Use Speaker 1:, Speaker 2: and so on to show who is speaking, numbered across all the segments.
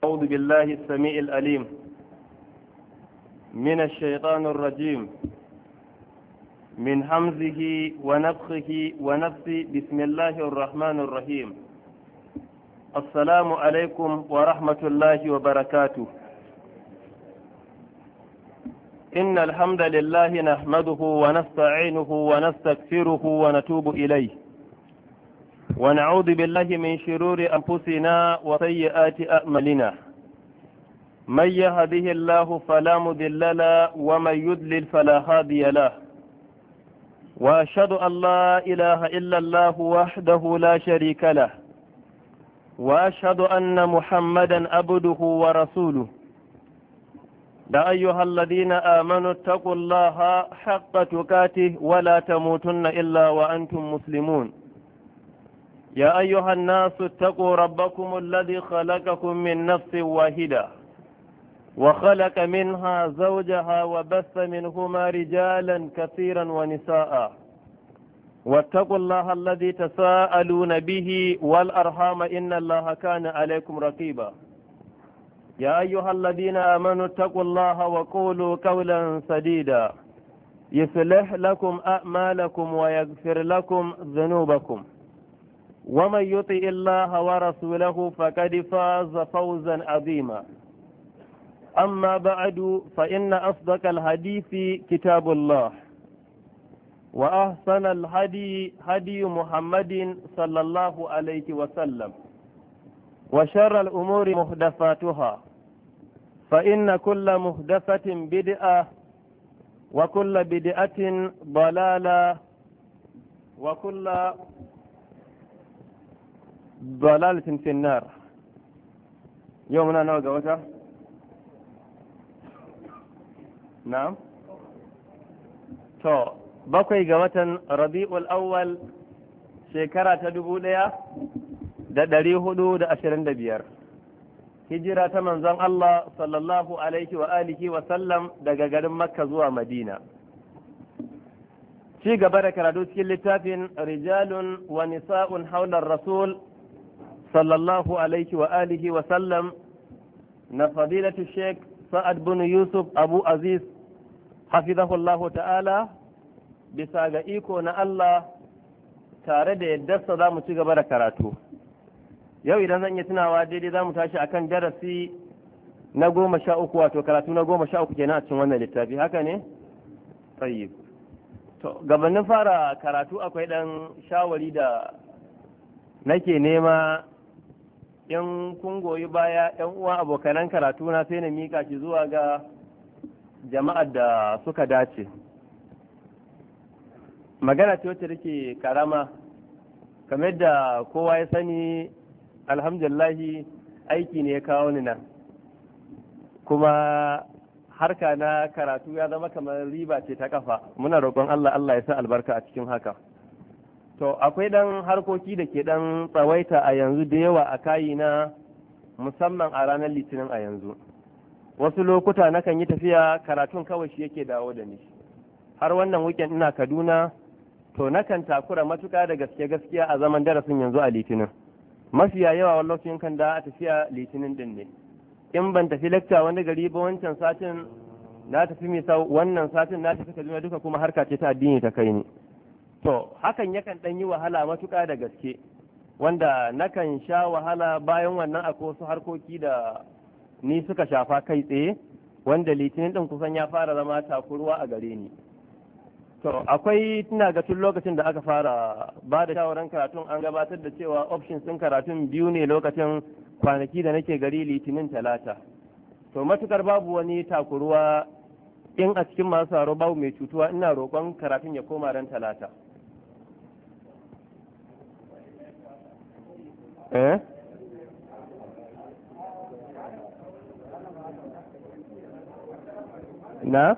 Speaker 1: أعوذ بالله السميع الأليم من الشيطان الرجيم من همزه ونفخه ونفثه بسم الله الرحمن الرحيم السلام عليكم ورحمة الله وبركاته إن الحمد لله نحمده ونستعينه ونستغفره ونتوب إليه ونعوذ بالله من شرور أنفسنا وسيئات أعمالنا من يهده الله فلا مضل له ومن يضلل فلا هادي له وأشهد أن لا إله إلا الله وحده لا شريك له وأشهد أن محمدا عبده ورسوله يا أيها الذين آمنوا اتقوا الله حق تقاته ولا تموتن إلا وأنتم مسلمون يا أيها الناس اتقوا ربكم الذي خلقكم من نفس واحدة وخلق منها زوجها وبث منهما رجالا كثيرا ونساء واتقوا الله الذي تساءلون به والأرحام إن الله كان عليكم رقيبا يا أيها الذين آمنوا اتقوا الله وقولوا قولا سديدا يصلح لكم أعمالكم ويغفر لكم ذنوبكم ومن يطع الله ورسوله فقد فاز فوزا عظيما أما بعد فإن أصدق الحديث كتاب الله وأحسن الهدي هدي محمد صلى الله عليه وسلم وشر الأمور محدثاتها فإن كل محدثة بدعة وكل بدعة ضلالة وكل ضلالة في النار يومنا نوغا وتا نعم تو bakwai ga watan rabi'ul awwal shekara ta 1425 hijira ta manzon Allah sallallahu alaihi wa alihi wa sallam daga garin Makka zuwa Madina ci gaba da karatu cikin littafin rijalun wa nisa'un haular rasul sallallahu alaihi wa alihi wa sallam na fadilatu Sheikh Sa'ad bin Yusuf Abu Aziz hafizahullahu ta'ala bisa ga iko na Allah tare da yaddarsa za mu ci gaba da karatu yau idan zan iya tunawa daidai za mu tashi akan darasi na 13 wato karatu na 13 kenan a cikin wannan littafi haka ne? tayyib to gabanin fara karatu akwai dan shawari da nake nema in kun goyi baya yan uwa abokanan karatu na sai na mika shi zuwa ga jama'ar da suka dace magana ce wacce take karama kamar da kowa ya sani alhamdulillahi aiki ne ya kawo ni nan kuma harka na karatu ya zama kamar riba ce ta kafa muna roƙon Allah ya sa albarka a cikin haka to akwai dan harkoki da ke dan tsawaita a yanzu da yawa a kayi na musamman a ranar litinin a yanzu wasu lokuta nakan yi tafiya karatun kawai shi yake dawo da ni har wannan weekend ina Kaduna to nakan takura matuka da gaskiya a zaman darasin yanzu a litinin mafiya yawa wani lokacin kan da a tafiya litinin din ne in ban tafi lecture wani gari ba wancan satin na tafi misau wannan satin na tafi Kaduna duka kuma harka ce ta addini ta kai ni to hakan yakan dan yi wahala matuka da gaske wanda nakan sha wahala bayan wannan akwai wasu harkoki da ni suka shafa kai tsaye wanda litinin din kusan ya fara zama takuruwa a gare ni to akwai tuna ga tun lokacin da aka fara ba da shawaran karatun an gabatar da cewa options din karatun biyu ne lokacin kwanaki da nake gari litinin talata to matukar babu wani takuruwa in a cikin masu haro babu mai cutuwa ina roƙon karatun ya koma ran talata na?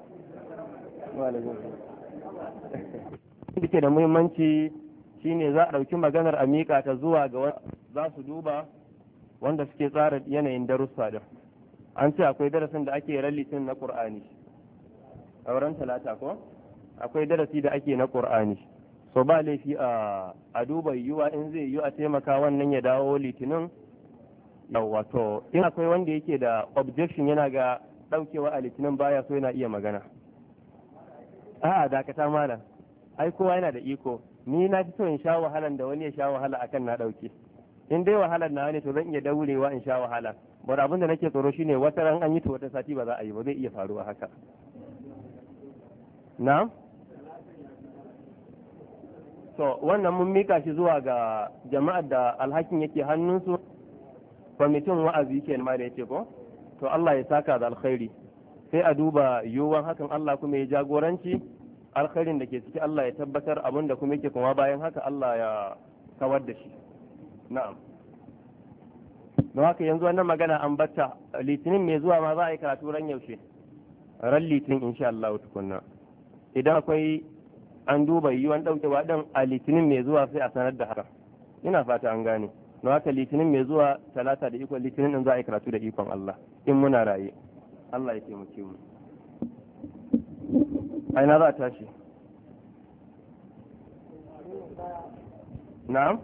Speaker 1: da ke da muhimmanci shine za a ɗauki maganar a miƙa ta zuwa ga za su duba wanda suke tsara yanayin darussa da an ce akwai darasin da ake rallitin na ƙur'ani a wurin talata ko akwai darasi da ake na ƙur'ani so ba laifi a duba yiwuwa in zai yiwu a taimaka wannan ya dawo litinin yawa to in akwai wanda yake da objection yana ga daukewa a litinin baya so yana iya magana. A'a dakata malam, ai kowa yana da iko, ni na fi so in sha wahalan da wani ya sha wahala akan na dauke. In dai wahalar na ne to zan iya daurewa in sha wahala, bar abin da nake tsoro shine wata ran an yi to wata sati ba za a yi ba, zai iya faruwa haka. Na'am, to wannan mun mika shi zuwa ga jama'ar da alhakin yake hannunsu, kwamitin wa'azi ke ma da yake ko, to Allah ya saka da alkhairi, sai a duba yiwuwan hakan, Allah kuma ya jagoranci alkhairin da ke ciki, Allah ya tabbatar, abin da kuma yake kuma bayan haka Allah ya kawar da shi. Na'am, don haka yanzu wannan magana an batta, litinin mai zuwa ma za a yi karatu ran yaushe, ran litinin insha Allah tukunna. Idan akwai an duba yiwuwan ɗaukewa ɗin a litinin mai zuwa sai a sanar da haka, ina fata an gane. Don haka litinin mai zuwa talata da ikon litinin din za a yi karatu da ikon Allah in muna raye. Allah ya taimake mu. Aina za a tashi? Na'am?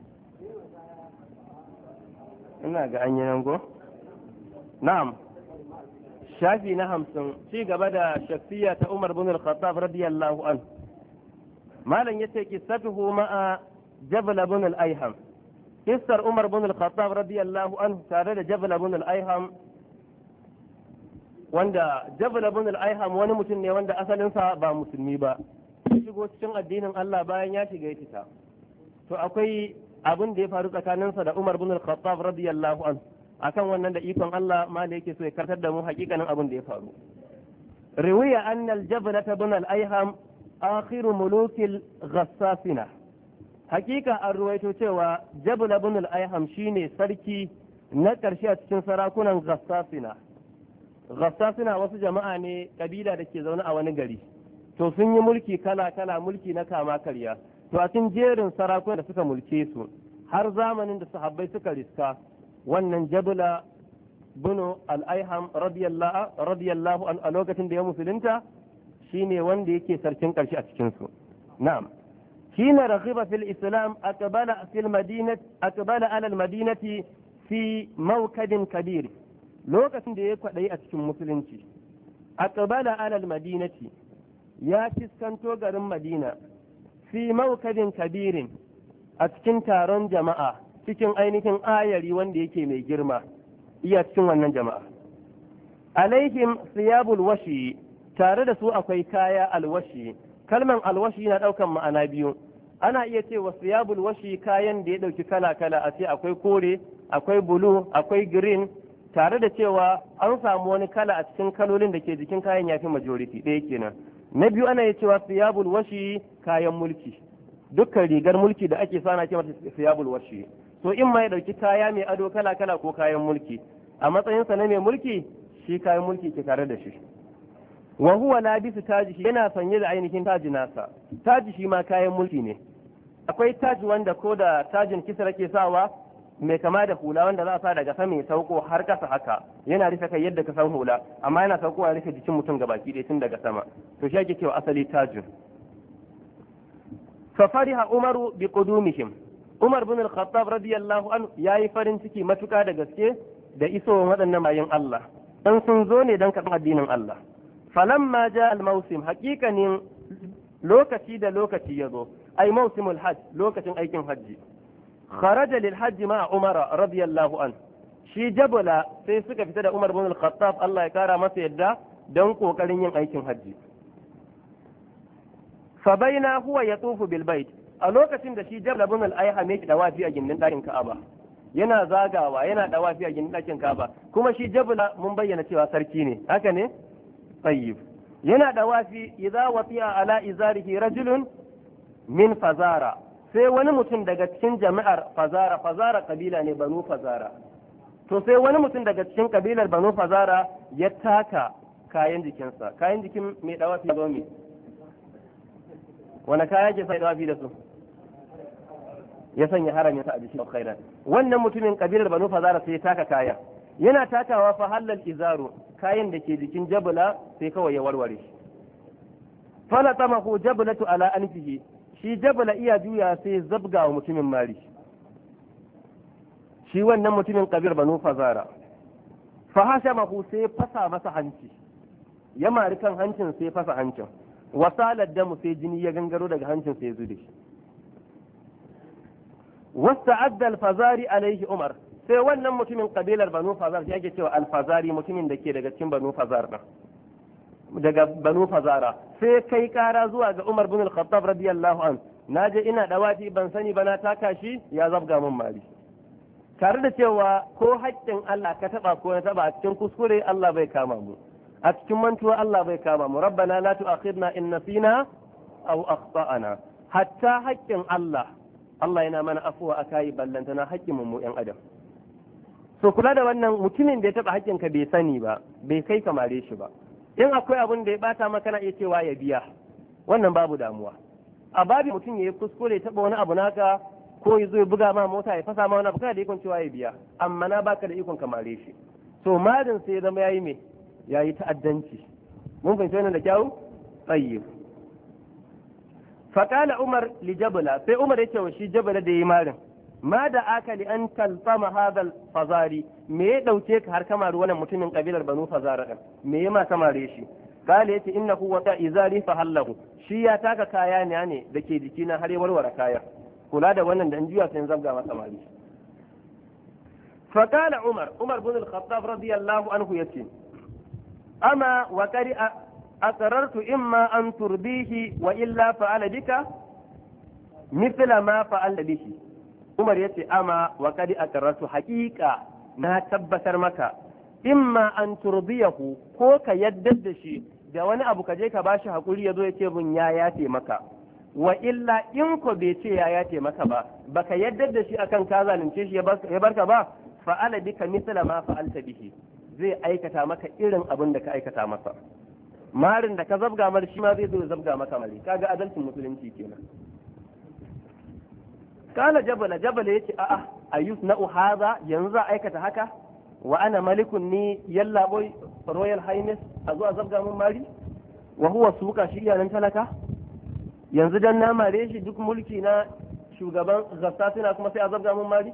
Speaker 1: Ina ga an yi nan go? Na'am. Shafi na 50 ci gaba da shafiya ta Umar bin al-Khattab radiyallahu an. Malam yace qissatuhu ma'a Jabal bin al-Ayham. Kissar Umar bin al-Khattab radiyallahu an tare da Jabal bin al-Ayham, wanda Jabal bin al-Ayham wani mutum ne wanda asalinsa ba musulmi ba, ya shigo cikin addinin Allah bayan ya shiga ya fita. To akwai abin da ya faru tsakaninsa da Umar bin al-Khattab radiyallahu an, akan wannan da ikon Allah ma da yake so ya kartar da mu hakikanin abin da ya faru. Riwaya anna al-Jabal bin al-Ayham akhiru mulukil ghassasina. Hakika an ruwaito cewa Jabal bin al-Ayham shine sarki na ƙarshe a cikin sarakunan ghassasina. Ghassasina wasu jama'a ne kabila da ke zaune a wani gari, to sun yi mulki kala-kala, mulki na kama karya. To a cikin jerin sarakunan da suka mulke su har zamanin da sahabbai suka riska, wannan Jabal bin al-Ayham radiyallahu an a lokacin da ya musulunta shine wanda yake sarkin ƙarshe a cikin su. Na'am. حين رغب في الإسلام أقبل على المدينة في موكد كبير. lokacin da ya kwaɗayi a cikin musulunci, aqbala alal madinati, ya fiskanto garin Madina, fi maukadin kabirin, a cikin taron jama'a, cikin ainihin ayari wanda yake mai girma, iya cikin wannan jama'a. Alaihim siyabul washi, tare da su akwai kaya alwashi. Kalman alwashi na ɗaukan ma'ana biyu, ana iya cewa siyabul washi kayan da ya ɗauki kala-kala, a ce akwai kore, akwai bulu, akwai green, tare da cewa an samu wani kala a cikin kalolin da ke jikin kayan yafi majority ɗaya kenan. Na biyu ana iya cewa siyabul washi kayan mulki, dukkan rigar mulki da ake sana ce mata siyabul washi. So in ma ya ɗauki kaya mai ado kala-kala ko kayan mulki, a matsayinsa na mai mulki shi kayan mulki ke tare da shi. Wa huwa labisu taji, yana sanye da ainihin taji nasa. Taji shi ma kayan mulki ne. Akwai taji wanda ko da tajin kisra ke sawa mai kama da hula wanda za a sa daga sama ya sauko har kasa haka, yana rufe kai yadda ka san hula, amma yana sauko ya rufe jikin mutum gabaki ɗaya tun daga sama. To shi ake cewa asali tajin. Fa fariha Umaru bi qudumihim. Umar bin al-Khattab radiyallahu anhu yayi farin ciki matuka da gaske da isowar waɗannan bayin Allah. Dan sun zo ne dan karɓar addinin Allah. Falamma ja al-mawsim, haƙiƙanin lokaci da lokaci ya zo, ai mawsimul hajj, lokacin aikin hajji. Kharaja lil hajji ma Umar radiyallahu an. Shi Jabala sai suka fita da Umar bin al-Khattab, Allah ya kara masa yadda, don kokarin yin aikin hajji. Fa baina huwa yatufu bil bait, a lokacin da shi Jabal bin al-Ayham yake dawafi a gindin ɗakin Ka'aba, yana zagawa yana dawafi a gindin ɗakin Ka'aba, kuma shi Jabala mun bayyana cewa sarki ne, haka ne? Tayyib. Yana dawafi idza wati'a ala izarihi rajulun min Fazara, sai wani mutum daga cikin jami'ar Fazara kabila ne Banu Fazara. To sai wani mutum daga cikin kabilar Banu Fazara ya taka kayan jikinsa, kayan jikin mai dawafi zo me? Wani kaya ke sai dawafi da su? Ya sanya haramin sa a jikin khairan. Wannan mutumin kabilar Banu Fazara sai ya taka kaya. Yana takawa fa halal izaru, kayan da ke jikin Jabala sai kawai ya warware. Fala tamahu Jabalatu ala anfihi, shi Jabala iya juya sai zabga wa mutumin mari. shi wannan mutumin kabir banu fazara fa hashamahu sai fasa masa hanci, ya mari kan hancin sai fasa hancin, wasalar damu sai jini ya gangaro daga hancin sai zude. wasta'adda al-fazari alaihi umar, sai wannan mutumin kabilar banu fazar ya ke cewa al-fazari, mutumin da ke daga cikin banu fazar daga banu fazara, sai kai kara zuwa ga Umar bin al-Khattab radiyallahu an, naje ina dawafi ban sani ba na taka shi ya zabga mun mali, tare da cewa ko haƙƙin Allah ka taba ko na taba a cikin kuskure Allah bai kama mu, a cikin mantuwa Allah bai kama mu, rabbana la tu'akhidna in nasina aw akhtana, hatta haƙƙin Allah yana mana afuwa akai ballantana haƙƙin mu yan adam. So kula da wannan, mutumin da ya taba haƙƙin ka bai sani ba, bai kai kamare shi ba, in akwai abin da ya bata maka na iya cewa ya biya, wannan babu damuwa. A babi mutum ya yi kuskure ya taba wani abu naka ko ya zo ya buga ma mota ya fasa ma wani abu, kana da ikon cewa ya biya, amma na baka da ikon kamare shi. So madin sai ya zama yayi me, yayi ta'addanci. Mun fahimci wannan da kyau? Tayyib. Faqala Umar li Jabala, sai Umar yake wa shi Jabala da yayi marin, ma da aka li an taltama hadal fazari, me ya dauke ka har kamar wannan mutumin kabilar banu fazara din, me ya ma kamare shi? Kale yace innahu wata izari fa hallahu, shi ya taka kaya ne dake jikina har ya warware kaya. Kula da wannan da an juya sai zabga masa mari. Fa kana Umar bin al-Khattab radiyallahu anhu yace, ama wa qari aqarartu imma an turbihi wa illa fa'ala bika mithla ma fa'ala bihi. Umar ya ce ama wa kadi aqarratu, haqiqa na tabbatar maka, imma an turbiyahu, ko ka yadda da shi da wani abu ka je ka bashi hakuri yazo ya ce bun ya yafe maka, wa illa in ko bai ce ya yafe maka ba, baka yadda da shi akan ka zalunce shi ya barka ba, fa'ala bika misla ma fa'alta bihi, zai aikata maka irin abin da ka aikata masa. Marin da ka zabga mar shi ma zai zo ya zabga maka mari, kaga adalcin musulunci kenan. Kala jabala yace a'a ayus na hadha, yanzu za aikata haka, wa ana malikun ni yalla boy royal highness a zo a zabga mun mari, wa huwa suka shi iyanan talaka, yanzu dan na mare shi duk mulki na shugaban gassasina kuma sai a zabga mun mari,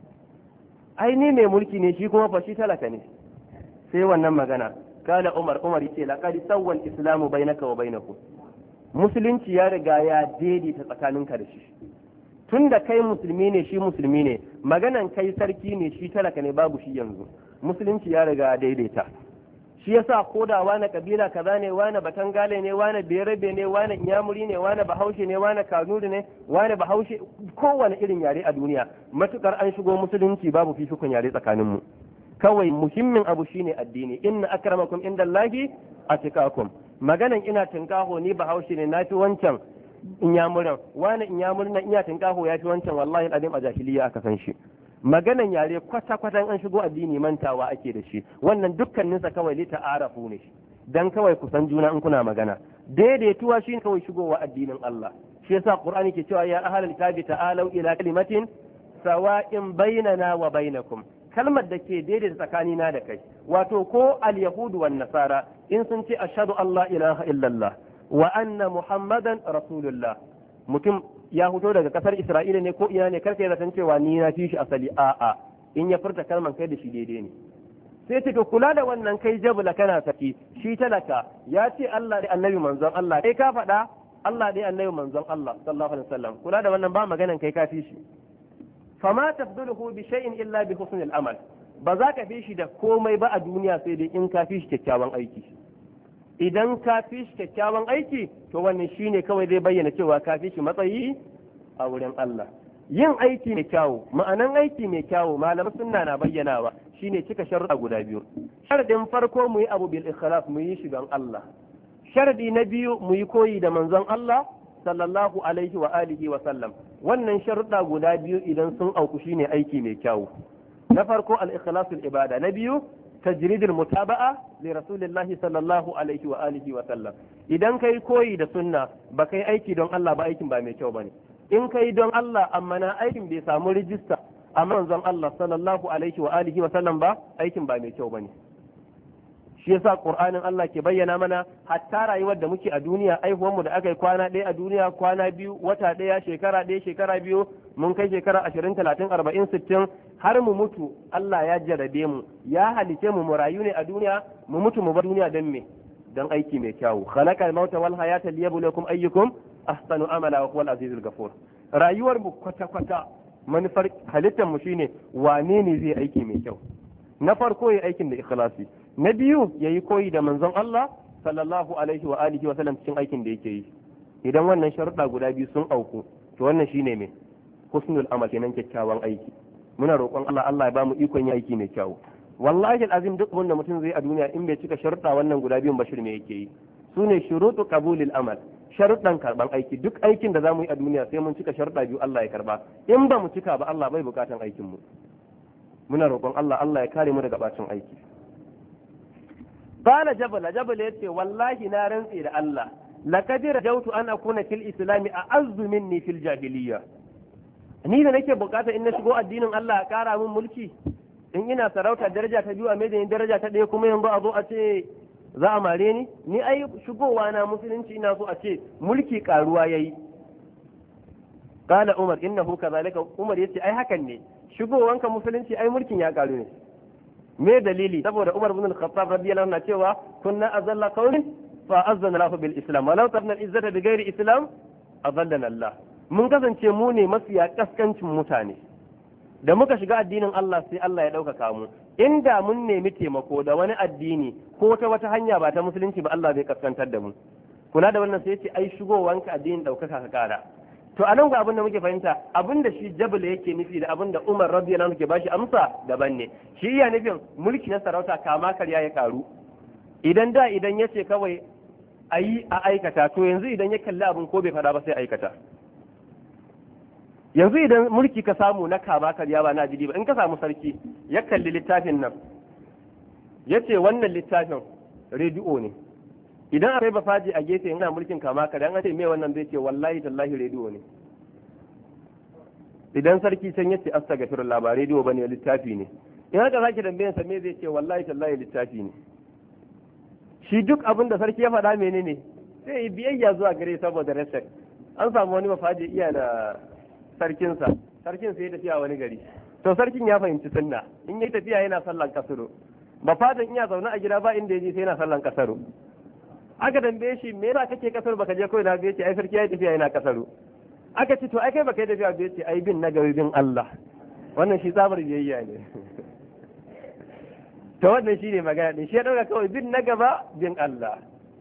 Speaker 1: ai ni mai mulki ne shi kuma fa shi talaka ne. Sai wannan magana, kala Umar yace laqad sawwa al-islamu bainaka wa bainahu, musulunci ya riga ya daidaita tsakaninka da shi. Tun da kai musulmi ne shi musulmi ne, maganan kai sarki ne shi talaka ne babu shi yanzu, musulunci ya riga daidaita. Shi yasa koda wani kabila kaza ne, wani batangale ne, wani berebe ne, wani inyamuri ne, wani bahaushe ne, wani kanuri ne, wani bahaushe, kowane irin yare a duniya, matukar an shigo musulunci babu fifikon yare tsakanin mu. Kawai muhimmin abu shine addini, inna akramakum indallahi atqakum. Maganan ina tinkaho ni bahaushe ne, nafi wancan inyamuran, wani inyamurin nan iya tinkaho ya fi wancan, wallahi adim a jahiliya aka san shi. Maganan yare kwata-kwatan an shigo addini mantawa ake da shi, wannan dukkaninsa kawai li ta'arafu ne, dan kawai ku san juna in kuna magana. Daidaituwa shi kawai shigowa addinin Allah. Shi yasa Qur'ani ke cewa ya ahlal kitabi ta'alu ila kalimatin sawa'in bainana wa bainakum, kalmar da ke daidaita tsakanina da kai, wato ko al-yahudu wan nasara in sun ce ashhadu an la ilaha illallah wa anna muhammadan rasulullah, mutum ya fito daga kasar Isra'ila ne ko ina ne, karka yi zaton cewa ni na fi shi asali, a'a, in ya furta kalman kai da shi daidai ne. Sai ce to kula da wannan, kai jabula kana saki, shi talaka ya ce Allah dai annabi manzon Allah, kai ka faɗa Allah dai annabi manzon Allah sallallahu alaihi wasallam, kula da wannan ba maganan kai ka fi shi. Fama tafduluhu bi shay'in illa bi husnil amal, ba za ka fi shi da komai ba a duniya sai dai in ka fi shi kyakkyawan aiki. Idan ka fi shi kyakkyawan aiki, to wannan shine kawai zai bayyana cewa ka fi shi matsayi a wurin Allah. Yin aiki mai kyawu, ma'anan aiki mai kyawu malaman sunna na bayyanawa shine cika sharuɗa guda biyu. Sharadin farko mu yi abu bil ikhlas, mu yi shi don Allah. Sharadi na biyu mu yi koyi da manzon Allah sallallahu alaihi wa alihi wa sallam. Wannan sharuɗa guda biyu idan sun auku shine aiki mai kyawu. Na farko al-ikhlasul ibada, na biyu tajridul mutaba'a li rasulillahi sallallahu alaihi wa alihi wa sallam. Idan kai koyi da sunna ba kai aiki don Allah ba, aikin ba mai kyau bane. In kai don Allah amma na aikin bai samu rijista a manzon Allah sallallahu alaihi wa alihi wa sallam ba, aikin ba mai kyau bane. Shi yasa Qur'anin Allah ke bayyana mana hatta rayuwar da muke a duniya, aihuwar mu da aka yi kwana ɗaya a duniya, kwana biyu, wata ɗaya, shekara ɗaya, shekara biyu, mun kai shekara 20, 30, 40, 60, har mu mutu Allah ya jarrabe mu ya halice mu rayu ne a duniya mu mutu mu bar duniya dan me dan aiki mai kyau khalaqal mauta wal hayata liyabluwakum ayyukum ahsanu amala wa huwal azizul ghafur rayuwar mu kwata kwata manufar halittar mu shine wane ne zai aiki mai kyau na farko yayi aikin da ikhlasi na biyu yayi koyi da manzon Allah sallallahu alaihi wa alihi wa sallam cikin aikin da yake yi idan wannan sharuɗa guda biyu sun auku to wannan shine me husnul amal kenan kyakkyawan aiki muna roƙon Allah Allah ya bamu ikon yin aiki mai kyau wallahi alazim duk wanda mutum zai a duniya in bai cika sharuɗa wannan guda biyun bashir me yake yi sune shurutu qabulil amal sharuɗan karban aiki duk aikin da zamu yi a duniya sai mun cika sharuɗa biyu Allah ya karba in ba mu cika ba Allah bai bukatan aikin mu muna roƙon Allah Allah ya kare mu daga bacin aiki qala jabal yace wallahi na rantsi da Allah laqad rajawtu an akuna fil islam a'azzu minni fil jahiliyya ni da nake bukata in na shigo addinin Allah ya kara min mulki in ina sarauta daraja ta biyu a mai da daraja ta ɗaya kuma yanzu a zo a ce za a mare ni ai shigowa na musulunci ina so a ce mulki karuwa yayi qala umar innahu kadhalika umar yace ai hakan ne shigowanka musulunci ai mulkin ya karu ne me dalili saboda umar ibn al-khattab radiyallahu anhu cewa kunna azalla qawmin fa azzana lahu bil islam walau tabna al-izzata bi ghairi islam azallana Allah mun kasance mu ne mafiya kaskancin mutane da muka shiga addinin Allah sai Allah ya ɗaukaka mu inda mun nemi taimako da wani addini ko ta wata hanya ba ta musulunci ba Allah zai kaskantar da mu kula da wannan sai ya ce ai shigowanka addinin ɗaukaka ka kara to a nan ga abin da muke fahimta abin da shi jabal yake nufi da abin da Umar radiyallahu anhu ke bashi amsa daban ne shi iya nufin mulki na sarauta kama karya ya karu idan yace kawai ayi a aikata to yanzu idan ya kalli abin ko bai fada ba sai aikata yanzu idan mulki ka samu na kama karya ba na jidi ba in ka samu sarki ya kalli littafin nan yace wannan littafin rediyo ne idan akwai bafaji a gefe yana mulkin kama karya an ce me wannan zai ce wallahi tallahi rediyo ne idan sarki can yace astaghfirullah ba rediyo bane littafi ne in haka zaki tambayan sa me zai ce wallahi tallahi littafi ne shi duk abin da sarki ya faɗa menene sai yi biyayya zuwa gare saboda respect an samu wani bafaji iya da sarkin sai ya tafiya wani gari to sarkin ya fahimci sunna in yayi tafiya yana sallan kasaro bafajin iya zaune a gida ba inda yaje sai yana sallan kasaro aka dambe shi me yasa kake kasaro baka je koyi na bai ce ai sarki yayi tafiya yana kasaro aka ce to ai kai baka yi tafiya bai ce ai bin nagari bin Allah wannan shi tsabar biyayya ne to wannan shine magana din shi ya dauka kawai bin na gaba bin Allah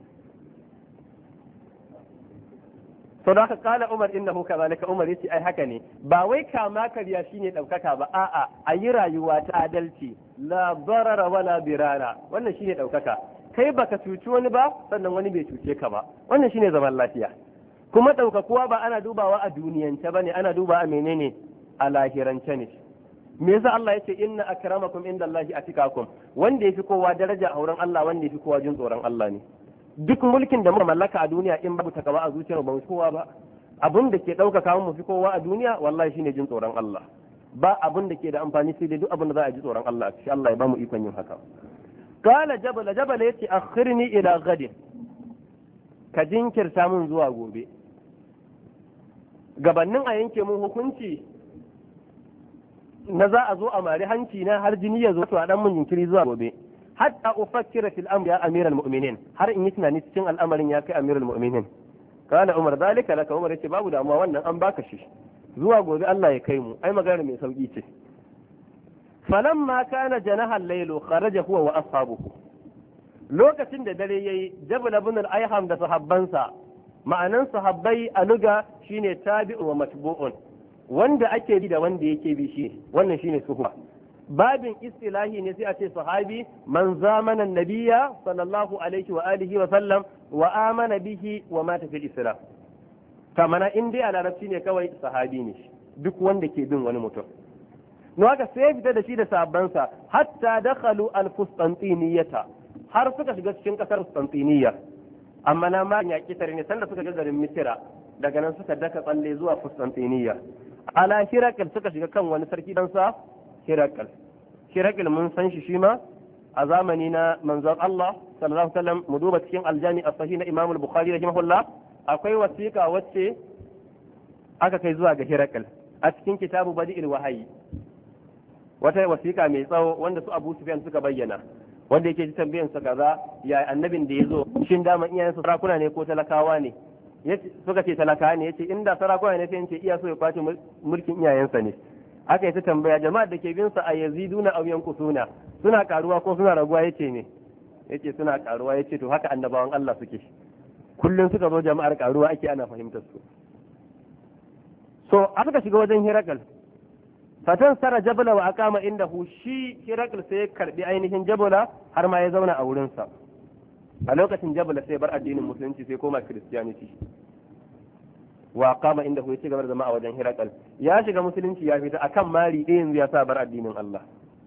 Speaker 1: to da haka kala Umar innahu kadhalika Umar yace ai haka ne ba wai kama kariya shine daukaka ba a'a ayi rayuwa ta adalci la darara wala birara wannan shine daukaka kai baka cuci wani ba sannan wani bai cuce ka ba wannan shine zaman lafiya kuma daukakuwa ba ana dubawa a duniyance bane ana duba a menene a lahirance ne me yasa Allah yace inna akramakum indallahi atikakum wanda yafi kowa daraja a wurin Allah wanda yafi kowa jin tsoron Allah ne duk mulkin da muka mallaka a duniya in babu takawa a zuciyar ba mu kowa ba abin da ke ɗaukaka mu fi kowa a duniya wallahi shine jin tsoron Allah ba abin da ke da amfani sai dai duk abin da za a ji tsoron Allah shi Allah ya ba mu ikon yin haka qala jabal yace akhirni ila ghadin ka jinkirta mun zuwa gobe gabannin a yanke mun hukunci na za a zo a mari hanci na har jini ya zo to a dan mun jinkiri zuwa gobe hatta ufakkira fil amri ya amiral mu'minin har in yi tunani cikin al'amarin ya kai amirul mu'minin kana umar zalika laka umar yace babu damuwa wannan an baka shi zuwa gobe Allah ya kai mu ai magana mai sauki ce falamma kana janaha al-layl kharaja huwa wa ashabuhu lokacin da dare yayi jabal ibn al-ayham da sahabbansa ma'anan sahabbai a luga shine tabi'u wa matbu'un wanda ake bi da wanda yake bi shi wannan shine suhuba babin istilahi ne sai a ce sahabi man zamana nabiyya sallallahu alaihi wa alihi wa sallam wa amana bihi wa mata fil islam kamana in dai a larabci ne kawai sahabi ne duk wanda ke bin wani mutum no haka sai fita da shi da sahabbansa hatta dakhalu al-Qustantiniyata har suka shiga cikin kasar Qustantiniyya amma na ma ya kitare ne sanda suka ga garin Misira daga nan suka daka tsalle zuwa Qustantiniyya ala Hirakal suka shiga kan wani sarki dan sa Hirakal mun san shi ma a zamani na manzon Allah sallallahu alaihi wasallam mu duba cikin aljami as-sahih na Imam al-Bukhari rahimahullah akwai wasiƙa wacce aka kai zuwa ga Hirakal a cikin kitabu Badi'il Wahayi wata wasiƙa mai tsawo wanda su Abu Sufyan suka bayyana, wanda yake ji tambayan sa kaza ya annabin da yazo shin dama iyayensa sarakuna ne ko talakawa ne, suka ce talakawa ne, yace inda sarakuna ne sai in ce iya so ya kwace mulkin iyayensa ne. Aka yi ta tambaya jama'ar da ke bin sa a yaziduna aw yankusuna, suna karuwa ko suna raguwa, yace ne, yace suna karuwa. Yace to haka annabawan Allah suke, kullum suka zo jama'ar karuwa ake ana fahimtar su. So aka shiga wajen Hirakal, fatan sara jabala wa aqama indahu, shi Hirakal sai ya karbi ainihin jabala har ma ya zauna a wurin sa. A lokacin jabala sai bar addinin musulunci sai koma Christianity, wa aqama indahu ya ci gaba da zama a wajen Hirakal. Ya shiga musulunci ya fita akan mari ɗaya yanzu ya sa bar addinin Allah.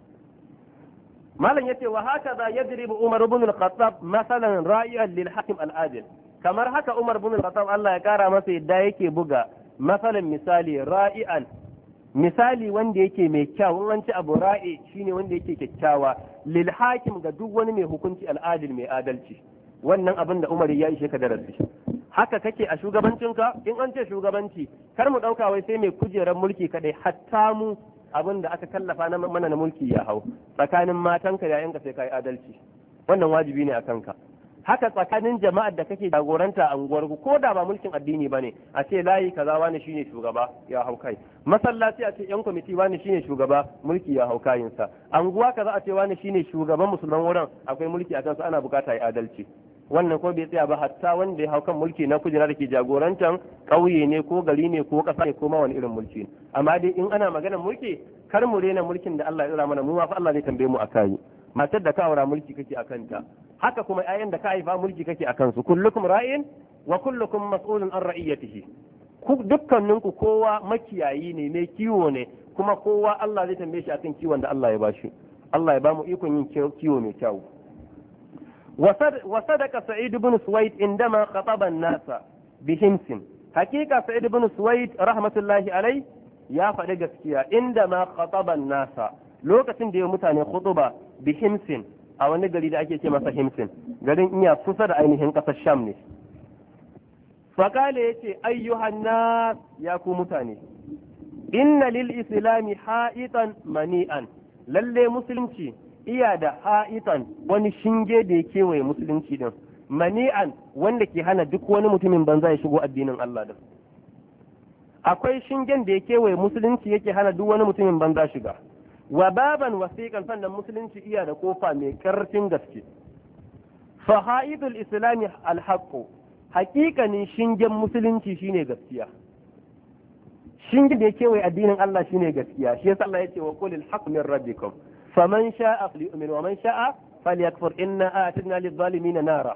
Speaker 1: malam yace wa hakaza yadribu Umar ibn al-Khattab masalan ra'iyan lil hakim al-adil, kamar haka Umar ibn al-Khattab Allah ya kara masa yadda yake buga masalan misali ra'ian, misali wanda yake mai kyau. an ce abu ra'i shine wanda yake kyakkyawa, lil hakim ga duk wani mai hukunci al-adil mai adalci. wannan abin da Umar ya ishe ka darasi. haka kake a shugabancinka. in an ce shugabanci kar mu dauka wai sai mai kujerar mulki kadai, hatta mu abin da aka kallafa na mana na mulki ya hau, tsakanin matanka yayanka sai kai adalci, wannan wajibi ne a kanka. haka tsakanin jama'ar da kake jagoranta a unguwarku, ko da ba mulkin addini bane, a ce layi kaza wani shine shugaba ya hau kai, masallaci a ce yan kwamiti wani shine shugaba mulki ya hau kayinsa, anguwa kaza a ce wani shine shugaban musulman wurin akwai mulki a kansa, ana bukata ya adalci. wannan ko bai tsaya ba, hatta wanda ya hau kan mulki na kujera da ke jagorantan ƙauye ne ko gari ne ko ƙasa ne ko ma wani irin mulki ne. amma dai in ana maganar mulki, kar mu rena mulkin da Allah ya tsara mana, mu ma fa Allah zai tambaye mu akai. matar da ka aura mulki kake akan ta, haka kuma ƴaƴan da ka haifa mulki kake akan su. kullukum ra'in wa kullukum mas'ulun an ra'iyatihi, dukkaninku kowa makiyayi ne, mai kiwo ne, kuma kowa Allah zai tambaye shi akan kiwon da Allah ya bashi. Allah ya ba mu ikon yin kiwo mai kyau. وصدق سعيد بن سويد عندما خطب الناس بهمس. حقيقة سعيد بن سويد رحمة الله عليه يا فدي gaskiya عندما خطب الناس lokacin da ya mutane khutuba bihimsin a wani gari da ake ce masa himsin, garin iya kusa da ainihin kasar Sham ne. Fakale yace ayyuhan nas, ya ku mutane, inna lil islami ha'itan mani'an, lalle musulunci iya da ha'itan wani shinge da ya kewaye musulunci din, mani'an wanda ke hana duk wani mutumin banza ya shigo addinin Allah din. akwai shingen da ya kewaye musulunci yake hana duk wani mutumin banza shiga, wa baban wasiqan, sannan musulunci iya da kofa mai karfin gaske. fa ha'idul islami alhaqqu, haƙiƙanin shingen musulunci shine gaskiya, shingen da ya kewaye addinin Allah shine gaskiya. shi yasa Allah ya ce wa qulil haqq min rabbikum faman sha'a falyu'min wa man sha'a falyakfur inna a'tadna lidh-dhalimina nara.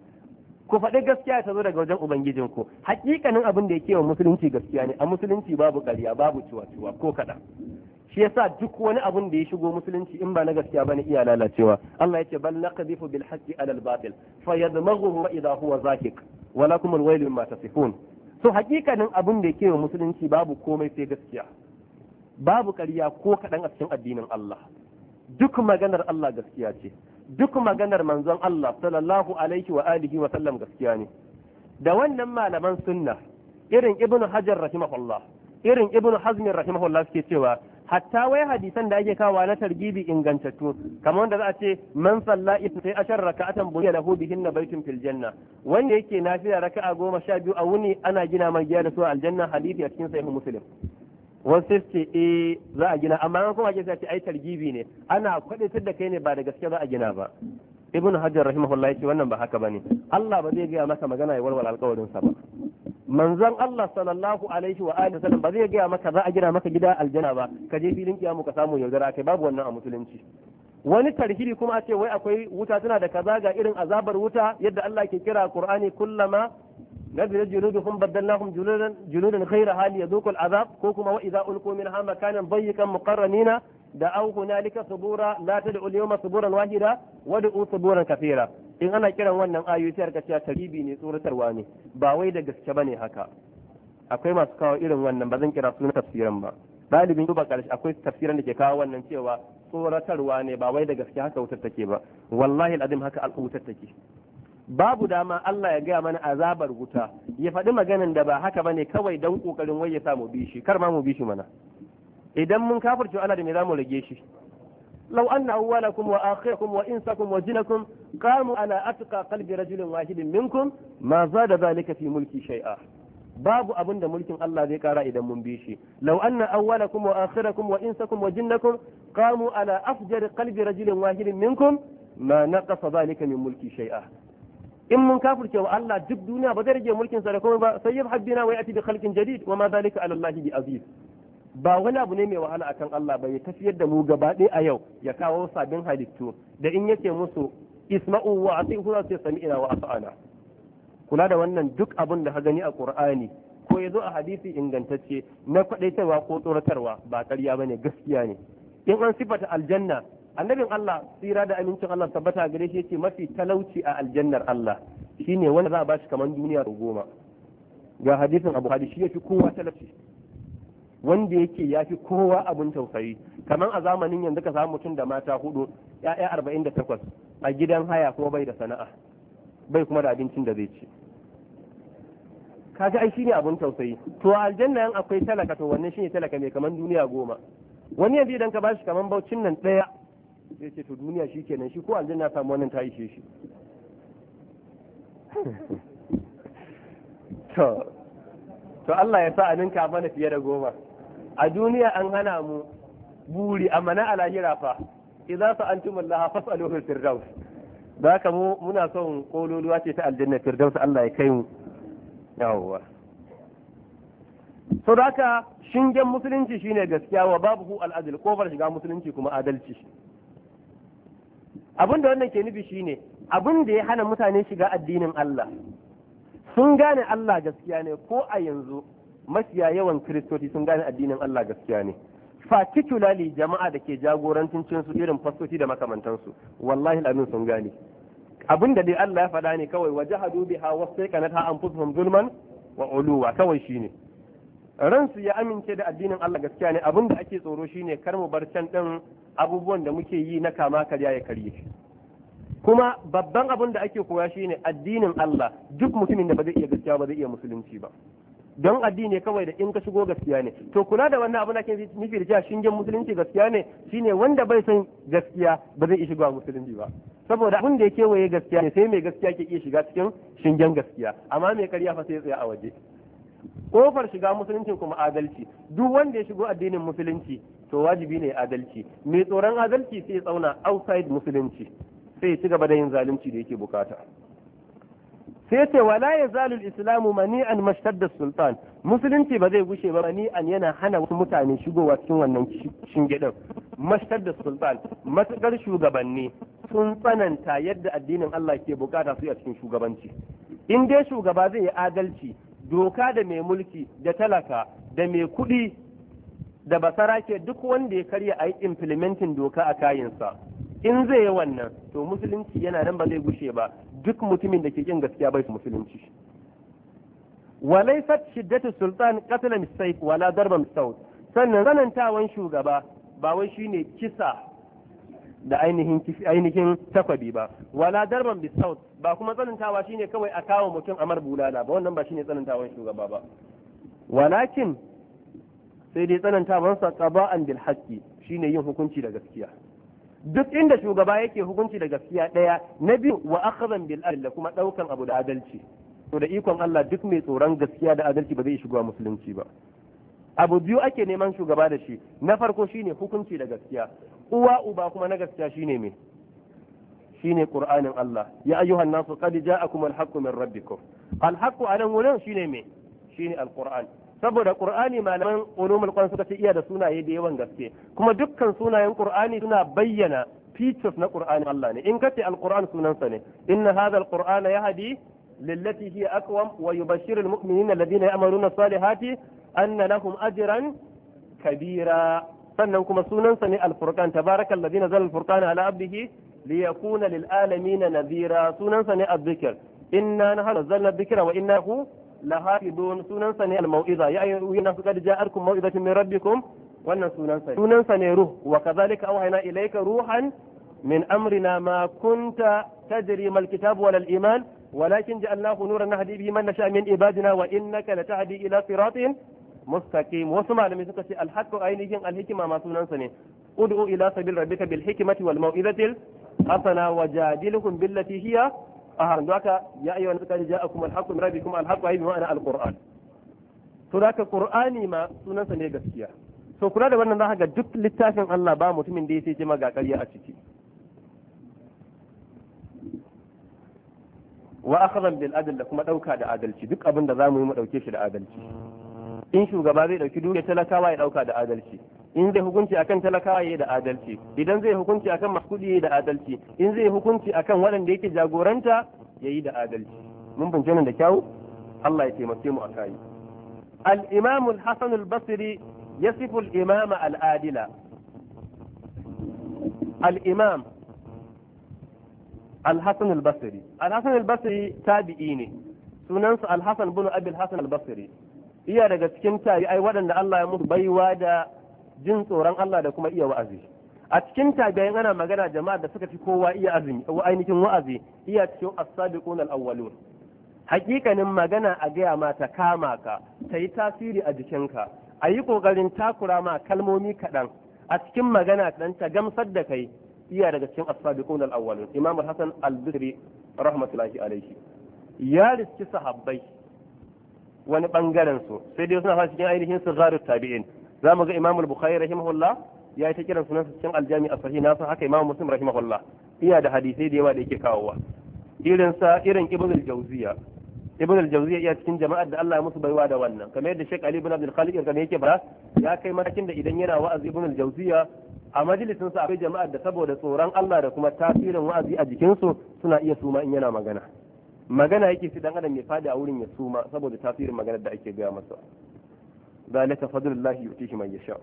Speaker 1: ku faɗi gaskiya ta zo daga wajen ubangijinku. hakikanin abin da yake wa musulunci gaskiya ne, a musulunci babu ƙarya babu ciwa-ciwa ko kaɗan. shi yasa duk wani abin da ya shigo musulunci in ba na gaskiya bane iya lalacewa. Allah ya ce bal naqdhifu bil haqqi ala al batil fayadmaghuhu wa idha huwa zahiq wa lakum al waylu mimma tasifun. so hakikanin abin da yake wa musulunci babu komai sai gaskiya, babu ƙarya ko kaɗan a cikin addinin Allah. duk maganar Allah gaskiya ce, duk maganar manzon Allah sallallahu alaihi wa alihi wa sallam gaskiya ne. da wannan malaman sunna irin Ibn Hajar rahimahullah, irin Ibn Hazm rahimahullah suke cewa hatta wai hadisan da ake kawo na targibi ingantattu, kamar wanda za a ce man salla sai ashar raka'atan buniya lahu bihinna baitun fil janna, wanda yake nafila raka'a 12 a wuni ana gina mai gida da su aljanna, hadisi a cikin sahih Muslim. wasu ce za a gina, amma an kuma ake ce ai targibi ne, ana kwadatar da kai ne, ba da gaske za a gina ba. Ibn Hajar rahimahullah yace wannan ba haka bane, Allah ba zai gaya maka magana ya walwala alƙawarin sa ba. manzon Allah sallallahu alaihi wa alihi wasallam ba zai gaya maka za a gina maka gida aljanna ba ka je filin kiyamu ka samu yaudara kai, babu wannan a musulunci. wani tarhiri kuma a ce wai akwai wuta tana da kaza ga irin azabar wuta yadda Allah ke kira Qur'ani kullama نزل جلودهم بدلناهم جلودا غيرها ليذوقوا العذاب كوكما واذا القوا منها مكانا ضيقا مقرنين دعوا هنالك ثبورا لا تدعوا اليوم ثبورا واحدا ودعوا ثبورا كثيرا. in ana kiran wannan ayoyi sai ka cewa taribi ne, tsoratarwa ne, ba wai da gaske bane haka. akwai masu kawo irin wannan, ba zan kira su tafsiran ba, dalibin duba karshe akwai tafsiran da ke kawo wannan cewa tsoratarwa ne, ba wai da gaske haka wutar take ba. wallahi alazim haka wutar take. babu dama Allah ya gaya mana azabar wuta ya faɗi maganan da ba haka bane kawai dan kokarin wai ya sa mu bi shi, kar ma mu bi shi mana. idan mun kafirce Allah da me zamu rage shi law anna awwalakum wa akhirakum wa insakum wa jinnakum qamu ala atqa qalbi rajulin wahidin minkum ma zada zalika fi mulki shay'a babu abin da mulkin Allah zai kara idan mun bi shi law anna awwalakum wa akhirakum wa insakum wa jinnakum qamu ala afjar qalbi rajulin wahidin minkum ma naqasa zalika min mulki shay'a in mun kafirce wa Allah duk duniya ba zai rage mulkin sa da kuma ba sai yabhaddina wa yati bi khalqin jadid wa ma zalika ala Allah bi aziz ba wani abu ne mai wahala akan Allah ba ya tafiyar da mu gaba ɗaya a yau ya kawo sabbin halittu da in yace musu isma'u wa ati'u za su sami'ina wa ata'ana kula da wannan duk abin da ka gani a Qur'ani ko yazo a hadisi ingantacce na kwadaitarwa ko tsoratarwa ba ƙarya bane gaskiya ne in an sifata aljanna annabin Allah tsira da amincin Allah tabbata gare shi yace mafi talauci a aljannar Allah shine wanda za a bashi kaman duniya 10 ga hadisin Abu Hadi shi yafi kowa talauci wanda yake yafi kowa abun tausayi kaman a zamanin yanzu ka samu mutum da mata 4 ya'ya 48 a gidan haya kuma bai da sana'a bai kuma da abincin da zai ci kaga ai shine abun tausayi to aljanna yan akwai talaka to wannan shine talaka mai kaman duniya 10 wani yanzu idan ka bashi kaman baucin nan daya zai ce to duniya shikenan shi ko aljanna samu wannan ta ishe shi to Allah ya sa a ninka mana fiye da 10 a duniya an hana mu buri amma na alahira fa idza sa'antumullah fas'aluhu firdaus da haka muna son kololuwa ce ta aljanna firdaus Allah ya kai mu yawwa so da haka shingen musulunci shine gaskiya wa babu al'adl kofar shiga musulunci kuma adalci abin da wannan ke nufi shine abin da ya hana mutane shiga addinin Allah sun gane Allah gaskiya ne ko a yanzu mafiya yawan kiristoci sun gane addinin Allah gaskiya ne particularly jama'a da ke jagorancin su irin fastoci da makamantansu wallahi al'amin sun gane abin da dai Allah ya faɗa ne kawai wajahadu biha wastaqanatha anfusuhum zulman wa uluwa kawai shine ransu ya amince da addinin Allah gaskiya ne abin da ake tsoro shine kar mu bar can din abubuwan da muke yi na kama karya ya karye kuma babban abin da ake koya shine addinin Allah duk mutumin da ba zai iya gaskiya ba zai iya musulunci ba don addini kawai da in ka shigo gaskiya ne to kula da wannan abin da ke nufi da cewa shingen musulunci gaskiya ne shine wanda bai san gaskiya ba zai iya shiga musulunci ba saboda abin da ya kewaye gaskiya ne sai mai gaskiya ke iya shiga cikin shingen gaskiya amma mai karya fa sai ya tsaya a waje kofar shiga musulunci kuma adalci duk wanda ya shigo addinin musulunci to wajibi ne adalci mai tsoron adalci sai ya tsauna outside musulunci sai ya ci gaba da yin zalunci da yake bukata sai ce wala yazalu al-islamu mani'an mashtadda sultan musulunci ba zai gushe ba mani'an yana hana wasu mutane shigowa cikin wannan shinge din mashtadda sultan matakar shugabanni sun tsananta yadda addinin Allah ke bukata su a cikin shugabanci in dai shugaba zai yi adalci doka da mai mulki da talaka da mai kuɗi da basarake duk wanda ya karya a yi implementing doka a kayansa in zai yi wannan to musulunci yana nan ba zai gushe ba duk mutumin da ke kin gaskiya bai musulunci walaysat shiddatu sultan qatla bisayf wala darba bisawt sannan zanantawan shugaba ba wai shine kisa da ainihin takwabi ba wala darban bisawt ba kuma tsanantawa shine kawai a kawo mutum amar bulala ba wannan ba shine tsanantawan shugaba ba walakin sai dai tsanantawan sa qada'an bil haqqi shine yin hukunci da gaskiya duk inda shugaba yake hukunci da gaskiya daya na biyu wa akhadhan bil adl kuma daukan abu da adalci to da ikon Allah duk mai tsoron gaskiya da adalci ba zai shiga musulunci ba abu biyu ake neman shugaba da shi na farko shine hukunci da gaskiya uwa uba kuma na gaskiya shine me shine qur'anin Allah ya ayyuhan nasu qad ja'akum al-haqqu min rabbikum al-haqqu anan wurin shine me shine al-qur'an saboda qur'ani malaman ulumul qur'an suka ce iya da sunaye da yawan gaske kuma dukkan sunayen qur'ani suna bayyana features na qur'ani Allah ne in kace al-qur'an sunansa ne inna hadha al-qur'ana yahdi lillati hiya aqwam wa yubashshiru al-mu'minina alladhina ya'maluna as-salihati anna lahum ajran kabira sannan kuma sunansa ne al-furqan tabarakal ladhi nazzala al-furqana ala abdihi liyakuna lil alamin nadhira sunansa ne adh-dhikr inna nahnu nazzalna adh-dhikra wa innahu lahafidun sunansa ne al-mau'iza ya ayyuhana qad ja'akum mau'izatun min rabbikum wannan sunansa ne ruh wa kadhalika awhayna ilayka ruhan min amrina ma kunta tadri mal kitab wal iman ولكن جعلناه نورا نهدي به من نشاء من عبادنا وانك لتهدي الى صراط mustaqim. wasu malamai suka ce al-haqqu ainihin al-hikma ma sunansa ne ud'u ila sabil rabbika bil hikmati wal mau'izatil hasana wajadilhum billati hiya ahsan. haka ya ayyuhan nasu qad ja'akum al-haqqu min rabbikum al-haqqu ay bi ma'ana al-qur'an. to haka qur'ani ma sunansa ne gaskiya. so kula da wannan zaka ga duk littafin Allah ba mutumin da yake ce maga ƙarya a ciki. wa akhadhan bil adl da kuma dauka da adalci. duk abin da zamu yi mu dauke shi da adalci. in shugaba zai dauki dukiyar talakawa ya dauka da adalci. in zai hukunci akan talakawa yayi da adalci. idan zai hukunci akan maskudi yayi da adalci. in zai hukunci akan waɗanda yake jagoranta yayi da adalci. mun bince nan da kyau. Allah ya taimake mu akai. al-imam al-hasan al-basri yasifu al-imam al-adila. al-imam al-hasan al-basri tabi'i ne. sunansa al-hasan bin abi al-hasan al-basri. iya daga cikin tabi'ai waɗanda Allah ya musu baiwa da jin tsoron Allah da kuma iya wa'azi. a cikin tabi'ai ana magana jama'a da suka fi kowa iya azumi ainihin wa'azi iya cikin as-sabiqun al-awwalun. hakikanin magana a gaya ma ta kama ka ta yi tasiri a jikinka a yi kokarin takura ma kalmomi kaɗan a cikin magana kaɗan ta gamsar da kai iya daga cikin as-sabiqun al-awwalun. Imam al-Hasan al-Basri rahmatullahi alayhi ya riski sahabbai wani bangaren su sai dai suna cikin ainihin sigarut tabi'in. zamu ga Imam al-Bukhari rahimahullah ya yi ta kiran sunan cikin al-Jami' as-Sahih nasa haka Imam Muslim rahimahullah iya da hadisai da yawa da yake kawowa. irin Ibn al-Jawziyya iya cikin jama'ar da Allah ya musu baiwa da wannan kamar yadda Sheikh Ali ibn Abdul Khaliq kan yake fara ya kai matakin da idan yana wa'azi Ibn al-Jawziyya a majalisin sa akwai jama'ar da saboda tsoron Allah da kuma tasirin wa'azi a jikin su suna iya suma in yana magana yake fi dan adam ya fadi a wurin ya suma saboda tasirin maganar da ake gaya masa. zalika fadlullahi yutihi man yasha.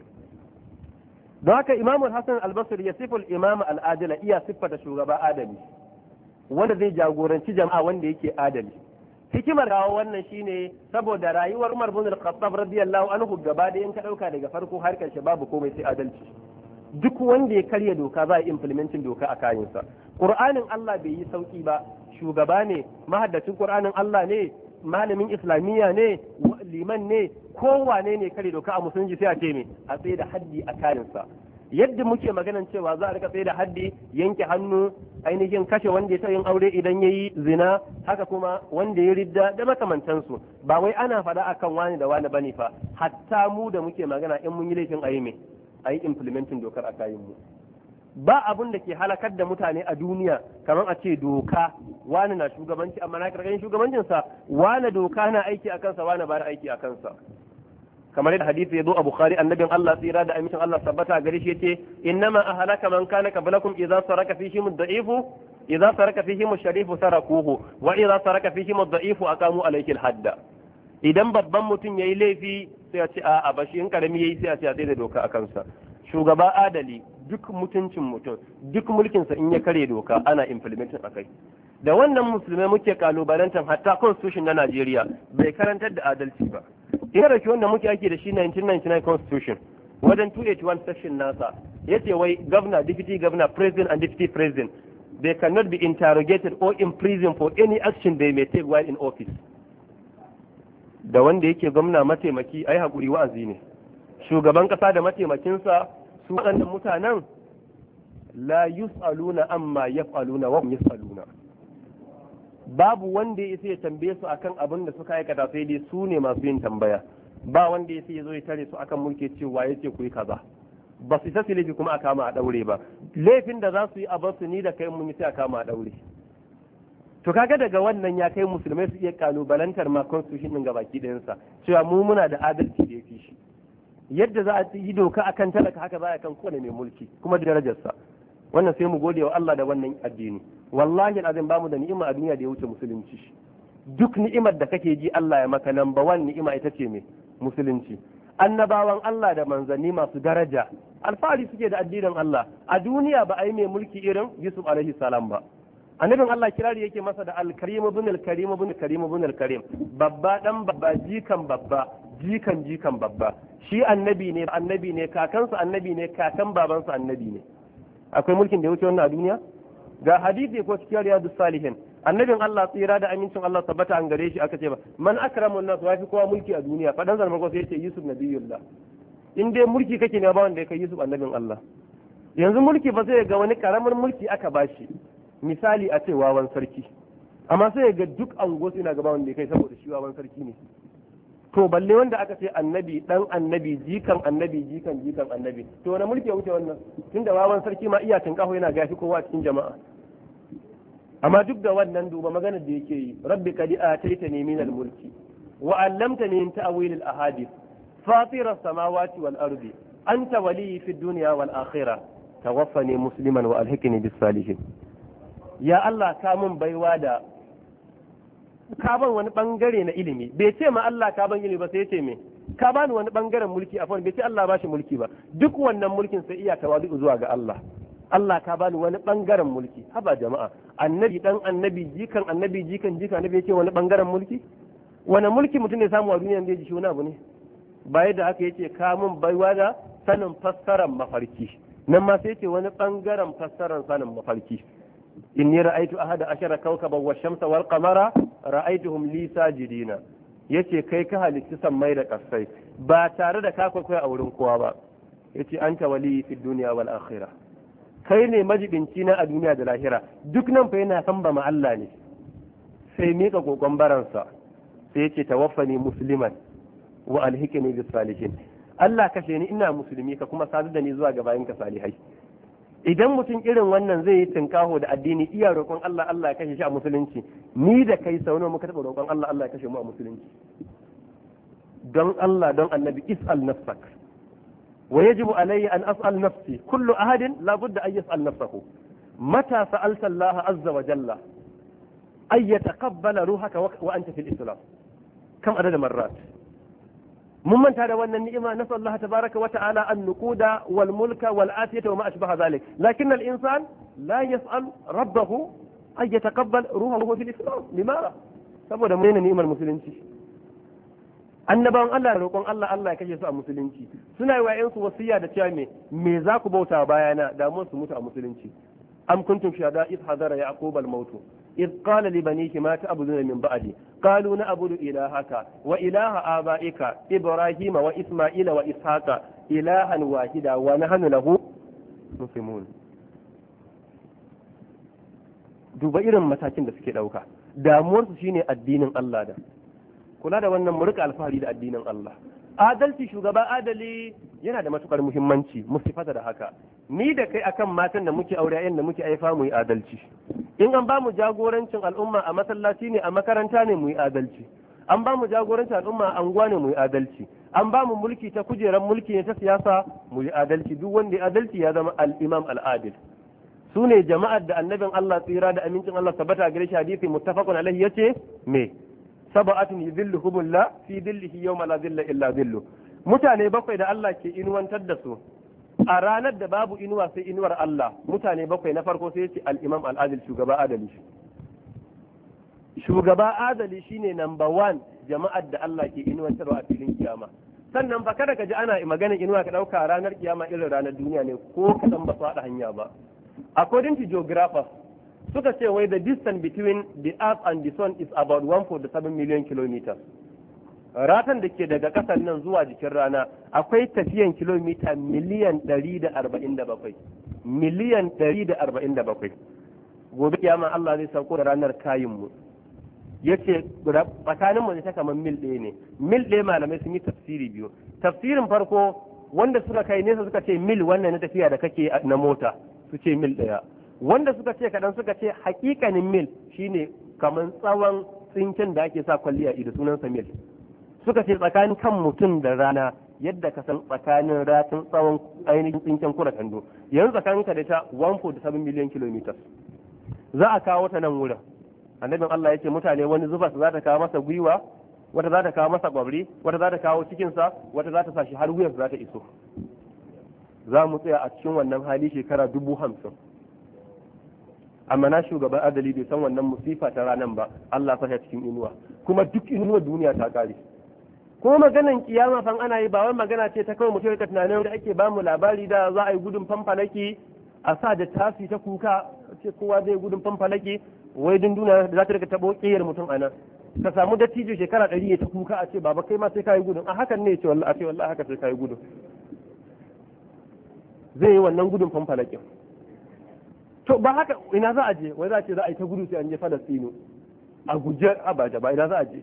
Speaker 1: don haka Imam Hassan al-Basri ya sifu al-imam al-adila iya siffata shugaba adali wanda zai jagoranci jama'a wanda yake adali. hikimar kawo wannan shine saboda rayuwar Umar bin al-Khattab radiyallahu anhu gaba da in ka dauka daga farko har karshe babu komai sai adalci. duk wanda ya karya doka za a implementing doka a kayansa. Qur'anin Allah bai yi sauki ba. shugaba ne, mahaddacin Qur'anin Allah ne, malamin islamiyya ne, liman ne, kowane ne kare doka a musulunci sai a ce me a tsaye da haddi a kayansa. yadda muke maganan cewa za a rika tsaye da haddi yanke hannu ainihin kashe wanda ya yin aure idan ya yi zina haka kuma wanda ya ridda da makamantansu ba wai ana faɗa akan wani da wani bane fa hatta mu da muke magana in mun yi laifin a yi me a yi implementing dokar a kayan mu. ba abun da ke halakar da mutane a duniya kamar a ce doka wani na shugabanci amma na karkashin shugabancinsa wani doka na aiki a kansa wani ba aiki a kansa. kamar yadda hadisi ya zo a Bukhari annabin Allah tsira da amincin Allah sabbata gare shi yace innama ahlaka man kana qablakum idza saraka fihim ad-da'ifu idza saraka fihim ash-sharifu tarakuhu wa idza saraka fihim ad-da'ifu aqamu alayhi al-hadda. idan babban mutum yayi laifi sai a ce a bashi in karami yayi sai a ce a da doka a kansa. shugaba adali duk mutuncin mutum duk mulkinsa in ya kare doka ana implementing akai. da wannan musulmai muke kalubalantar hatta constitution na Najeriya bai karantar da adalci ba. ina da wanda muke ake da shi 1999 constitution wajen 281 section nasa yace wai governor, deputy governor, president and deputy president they cannot be interrogated or imprisoned for any action they may take while in office. da wanda yake gwamna mataimaki ai hakuri wa'azi ne. shugaban kasa da mataimakinsa su waɗannan mutanen la yus'aluna amma yaf'aluna wa hum yus'aluna. babu wanda ya sai ya tambaye su akan abin da suka aikata sai dai su ne masu yin tambaya. ba wanda ya sai ya zo ya tare su akan mulki cewa yace ku yi kaza. ba su isa laifi kuma a kama a daure ba. laifin da za su yi a basu ni da kai mun yi sai a kama a daure. to kaga daga wannan ya kai musulmai su iya kalubalantar ma constitution din gabaki ɗayansa cewa mu muna da adalci da yafi shi. yadda za a yi doka akan talaka haka za a kan kowane mai mulki kuma da darajarsa. wannan sai mu gode wa Allah da wannan addini. wallahi alazim bamu da ni'ima a duniya da ya wuce musulunci. duk ni'imar da kake ji Allah ya maka number one ni'ima ita ce me musulunci. annabawan Allah da manzanni masu daraja alfahari suke da addinin Allah. a duniya ba a yi mai mulki irin Yusuf alaihi salam ba. annabin Allah kirari yake masa da al-karim ibn al-karim ibn al-karim ibn al-karim babba dan babba jikan babba jikan babba. shi annabi ne kakansa annabi ne kakan babansa annabi ne. akwai mulkin da ya wuce wannan a duniya? ga hadisi ko cikin riyadus salihin annabin Allah tsira da amincin Allah tabbata an gare shi aka ce ba man akramun nas wa fi kowa mulki a duniya fadan zan mako sai yace Yusuf nabiyullah in dai mulki kake ne ba wanda kai Yusuf annabin Allah yanzu mulki ba sai ga wani karamin mulki aka bashi misali a ce wawan sarki amma sai ga duk ango ina gaba wanda kai saboda shi wawan sarki ne to balle wanda aka ce annabi dan annabi jikan annabi jikan jikan annabi to wani mulki ya wuce wannan tunda wawan sarki ma iya tinkaho yana gafi kowa cikin jama'a amma duk da wannan duba maganar da yake yi rabbi qad ataitani min al-mulki wa 'allamtani min ta'wil al-ahadith fatir as-samawati wal ardi anta waliyyi fid dunya wal akhirah tawaffani musliman wa alhiqni bis salihin ya Allah ka mun baiwa da ka ban wani bangare na ilimi bai ce ma Allah ka ban ilimi ba sai ya ce me ka bani wani bangaren mulki afwan bai ce Allah ba shi mulki ba duk wannan mulkin sai iya tawadu zuwa ga Allah Allah ka bani wani bangaren mulki haba jama'a annabi dan annabi jikan annabi jikan jikan annabi yace wani bangaren mulki wani mulki mutum ne samu a duniya da ya ji shi wani abu ne ba yadda aka yace ka mun baiwa da sanin fassarar mafarki nan ma sai yace wani bangaren fassarar sanin mafarki inni ra'aytu ahada ashara kawkaban wash-shamsa wal-qamara ra'aytuhum li sajidina yace kai ka halitta sammai da kasai ba tare da ka kwaikwaya a wurin kowa ba yace anta wali fi dunya wal akhirah kai ne majibinci na a duniya da lahira duk nan fa yana san ba ma Allah ne sai mika kokon baransa sai yace tawaffani musliman wa alhiqni bis salihin Allah kashe ni ina musulmi ka kuma sadar da ni zuwa ga bayinka salihai idan mutum irin wannan zai yi tinkaho da addini iya roƙon Allah Allah ya kashe shi a musulunci ni da kai sau nawa muka taɓa roƙon Allah Allah ya kashe mu a musulunci don Allah don annabi is'al nafsak wa yajibu alayya an as'al nafsi kullu ahadin la budda an yas'al nafsahu mata sa'alta Allah azza wa jalla ay yataqabbala ruhaka wa anta fil islam kam adada marrat mun manta da wannan ni'ima na Allah tabaraka wa ta'ala an nuquda wal mulka wal afiyata wa ma ashbaha zalik lakin al insan la yas'al rabbahu ay yataqabbal ruhahu fil islam limara saboda mun ne ni'imar musulunci annabawan Allah da roƙon Allah Allah ya kashe su a musulunci suna yi wa ƴansu wasiya da cewa me za ku bauta bayana da mu su mutu a musulunci am kuntum shuhada id hadara yaqub al maut إذ قال لبنيه ما تعبدون من بعدي قالوا نعبد إلهك وإله آبائك إبراهيم وإسماعيل وإسحاق إلها واحدا ونحن له مسلمون duba irin matakin da suke ɗauka damuwarsu shine addinin Allah da kula da wannan mu rika alfahari da addinin Allah adalci shugaba adali yana da matukar muhimmanci mu sifata da haka ni da kai akan matan da muke aure yayin da muke aifa mu yi adalci in an ba mu jagorancin al'umma a masallaci ne a makaranta ne mu yi adalci an ba mu jagorancin al'umma a anguwa ne mu yi adalci an ba mu mulki ta kujerar mulki ne ta siyasa mu yi adalci duk wanda ya adalci ya zama al-imam al-adil su ne jama'ar da annabin Allah tsira da amincin Allah tabbata gare shi hadisi muttafaqun alaihi yace me sab'atun yudhilluhumullah fi dhillihi yawma la dhilla illa dhillu mutane bakwai da Allah ke inuwantar da su a ranar da babu inuwa sai inuwar Allah mutane bakwai na farko sai yace al-imam al-adil shugaba adali shugaba adali shine number 1 jama'ar da Allah ke inuwantarwa a filin kiyama sannan fa kada ka ji ana magana inuwa ka dauka ranar kiyama irin ranar duniya ne ko kadan ba su hada hanya ba according to geographers suka ce wai the distance between the earth and the sun is about 1.7 million kilometers ratan da ke daga kasar nan zuwa jikin rana akwai tafiyan kilomita miliyan 147 miliyan 147 gobe kiyama Allah zai sauko da ranar kayin mu yace tsakanin mu ne ta kaman mil ɗaya ne mil ɗaya malamai sun yi tafsiri biyu tafsirin farko wanda suka kai nesa suka ce mil wannan na tafiya da kake na mota su ce mil ɗaya wanda suka ce kaɗan suka ce hakikanin mil shine kamar tsawon tsinken da ake sa kwalliya ido sunansa mil suka ce tsakanin kan mutum da rana yadda ka san tsakanin ratin tsawon ainihin tsinken kura kando yanzu tsakanin ka da ta 1.7 million kilometers za a kawo ta nan wurin annabin Allah ya ce mutane wani zuba za ta kawo masa gwiwa wata za ta kawo masa kwabri wata za ta kawo cikinsa wata za ta sa shi har wuyan za ta iso za mu tsaya a cikin wannan hali shekara 50,000 amma na shugaban adali bai san wannan musifa ta ranan ba Allah sa cikin inuwa kuma duk inuwar duniya ta kare ko maganan kiyama fan ana yi ba wai magana ce ta kawai mutum ya tunanin da ake ba mu labari da za a yi gudun fanfalaki a sa da tasi ta kuka ce kowa zai gudun fanfalake wai dunduna da za ta rika tabo kiyar mutum anan ka samu dattijo shekara 100 ya ta kuka a ce baba kai ma sai kai gudun a hakan ne ce wallahi haka sai kai gudun zai yi wannan gudun fanfalakin to ba haka ina za a je wai za a ce za a yi ta gudu sai an je Falastinu a guje abaja ba ina za a je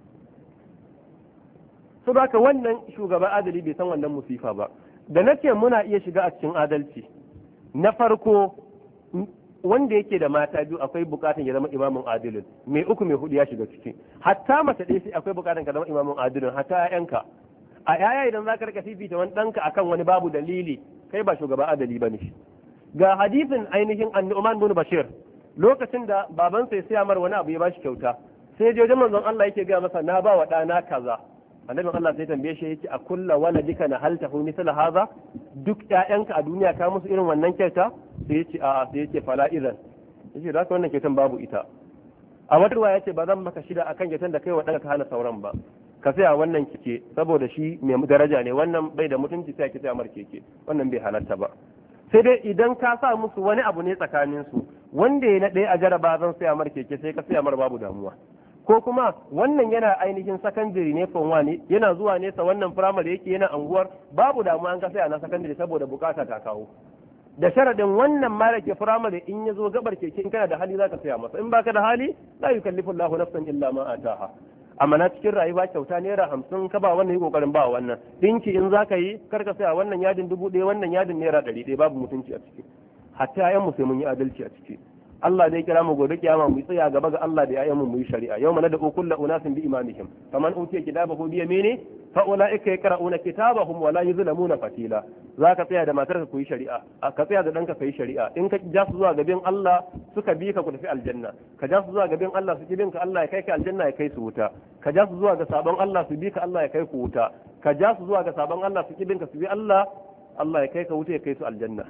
Speaker 1: so haka wannan shugaba adali bai san wannan musifa ba da nake muna iya shiga a cikin adalci na farko wanda yake da mata biyu akwai bukatun ya zama imamun adilin mai uku mai hudu ya shiga ciki hatta mace ɗaya sai akwai bukatun ka zama imamun adilin hatta ƴaƴanka a yaya idan za ka rika fifita wani ɗanka akan wani babu dalili kai ba shugaba adali ba ne ga hadisin ainihin annu'man bin bashir lokacin da babansa ya siya mar wani abu ya bashi kyauta sai je wajen manzon Allah yake ga masa na ba wa ɗana kaza annabin Allah sai tambaye shi yake a kulla waladika na hal tahu misal haza duk ƴaƴanka a duniya ka musu irin wannan kyauta sai yace a sai yace fala idan yace da wannan kyautan babu ita a wata ruwa yace ba zan maka shida akan kyautan da kai wa ɗanka hana sauran ba ka saya wannan keke saboda shi mai daraja ne wannan bai da mutunci sai ki saya mar keke wannan bai halatta ba sai dai idan ka sa musu wani abu ne tsakanin su wanda ya na ɗaya a jaraba zan saya mar keke sai ka saya mar babu damuwa ko kuma wannan yana ainihin sakandare ne form 1 yana zuwa nesa wannan firamare yake yana anguwar babu damuwa an ka saya na sakandare saboda bukata ta kawo da sharadin wannan ma da ke firamare in ya zo gabar keke in kana da hali zaka saya masa in baka da hali la yukallifu Allahu nafsan illa ma ataha amma na cikin rayuwa kyauta naira 50 ka ba wannan yi kokarin ba wannan dinki in zaka yi kar ka saya wannan yadin 1000 wannan yadin naira 100 babu mutunci a ciki hatta yan mu sai mun yi adalci a ciki Allah zai kira mu gobe kiyama mu tsaya gaba ga Allah da yayan mu yi shari'a yawma nad'u kullu unasin bi imamihim faman utiya kitabahu bi yamini fa ulaika yaqra'una kitabahum wa la yuzlamuna fatila zaka tsaya da matarka ku yi shari'a ka tsaya da danka kai shari'a in ka ja su zuwa gaban Allah suka bi ka ku tafi aljanna ka ja su zuwa gaban Allah su bin ka Allah ya kai ka aljanna ya kai su wuta ka ja su zuwa ga sabon Allah su bi ka Allah ya kai ku wuta ka ja su zuwa ga sabon Allah su bin ka su bi Allah Allah ya kai ka wuta ya kai su aljanna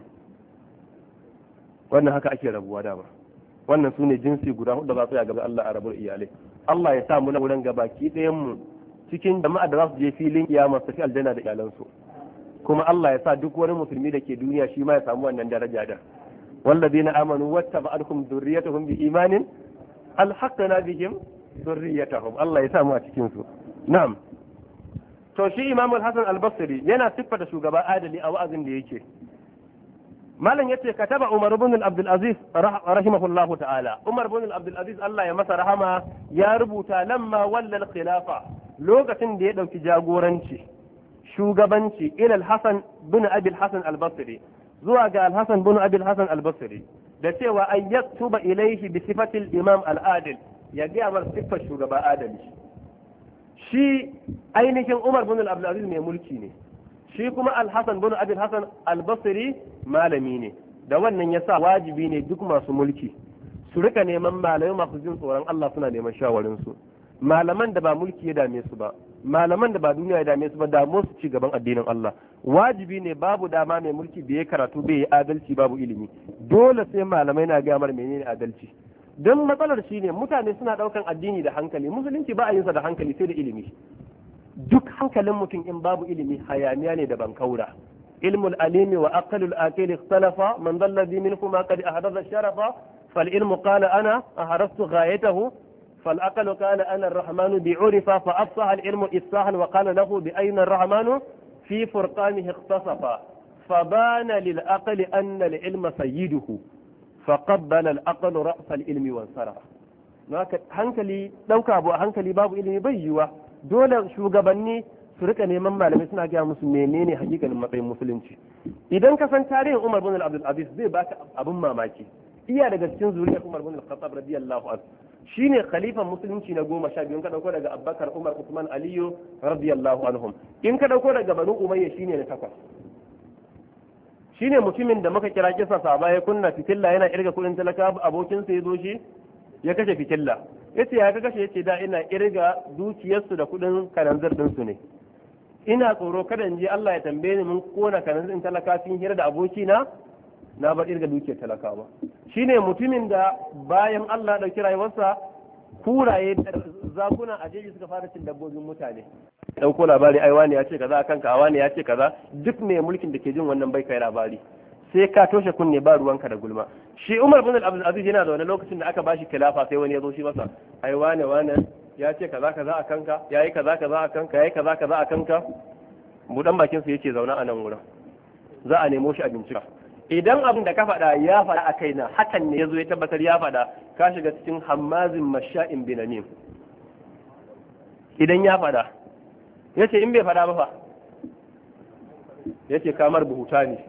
Speaker 1: wannan haka ake rabuwa dama wannan su ne jinsi guda hudu za su yi a gaban Allah a rabar iyalai Allah ya sa mu na wurin gabaki ɗayan mu cikin jama'a da za su je filin kiyama su fi aljanna da iyalansu kuma Allah ya sa duk wani musulmi da ke duniya shi ma ya samu wannan daraja da wallazina amanu wattaba'atuhum dhurriyyatuhum bi imanin alhaqna bihim dhurriyyatuhum Allah ya sa mu a cikin su na'am to shi Imam al-Hasan al-Basri yana siffata shugaba adali a wa'azin da yake malam yace kataba Umar ibn Abdul Aziz rahimahullahu ta'ala Umar ibn Abdul Aziz Allah ya masa rahama ya rubuta lamma wallal khilafa lokacin da ya dauki jagoranci shugabanci ila al-Hasan bin Abi al-Hasan al-Basri zuwa ga al-Hasan bin Abi al-Hasan al-Basri da cewa an yaktuba ilayhi bi sifati al-imam al-adil ya ga mar sifar shugaba adali shi ainihin Umar bin Abdul Aziz mai mulki ne shi kuma al-Hasan bin Abi al-Hasan al-Basri malami ne da wannan yasa wajibi ne duk masu mulki su rika neman malamai masu jin tsoron Allah suna neman shawarin su malaman da ba mulki ya dame su ba malaman da ba duniya ya dame su ba damu su ci gaban addinin Allah wajibi ne babu dama mai mulki bai karatu bai yi adalci babu ilimi dole sai malamai na ga mar menene adalci don matsalar shine mutane suna daukan addini da hankali musulunci ba a yin sa da hankali sai da ilimi duk hankalin mutum in babu ilimi hayaniya ne da bankaura ilmul alimi wa aqlul akil ikhtalafa man dhalla bi minhuma qad ahdatha sharafa fal ilmu qala ana aharastu ghayatahu fal aqlu qala ana ar-rahmanu bi urifa fa afsaha al ilmu ifsahan wa qala lahu bi ayna ar-rahmanu fi furqanihi ikhtasafa فبان للعقل أن العلم سيده فقبل العقل رأس العلم وانصرف hankali ɗauka abu a hankali babu ilimi bai yiwa dole shugabanni su rika neman malamai suna gaya musu menene hakikanin matsayin musulunci idan ka san tarihin Umar bin Abdul Aziz zai baka abin mamaki iya daga cikin zuriyar Umar bin Al-Khattab radiyallahu anhu shine khalifan musulunci na 12 in ka dauko daga Abubakar Umar Uthman Aliyu radiyallahu anhum in ka dauko daga Banu Umayya shine na 8 shine mutumin da muka kira kisa sahaba ya kunna fitilla yana irga kudin talaka abokin sa yazo shi ya kashe fitilla yace ya ka kashe yace da ina irga dukiyarsu da kudin kananzir din su ne ina tsoro kada in je Allah ya tambaye ni mun kona kananzir din talaka sun hira da aboki na bar irga dukiyar talakawa shine mutumin da bayan Allah ya dauki rayuwarsa kuraye zakuna a jeji suka fara cin dabbobin mutane dauko labari ai wani ya ce kaza akan ka wani ya ce kaza duk mai mulkin da ke jin wannan bai kai labari sai ka toshe kunne ba ruwanka da gulma. Shi Umar bin Abdul Aziz yana da wani lokacin da aka bashi khilafa sai wani ya zo shi masa ai wane ya ce kaza kaza a kanka, yayi kaza kaza a kanka, yayi kaza kaza a kanka. Budan bakin sa yace zauna a nan wurin, za a nemo shi a bincika. Idan abin da ka faɗa ya faɗa a kaina hakan ne yazo ya tabbatar ya faɗa, ka shiga cikin hammazin masha'in binamin. Idan ya faɗa yace in bai faɗa ba fa yace kamar buhuta ne.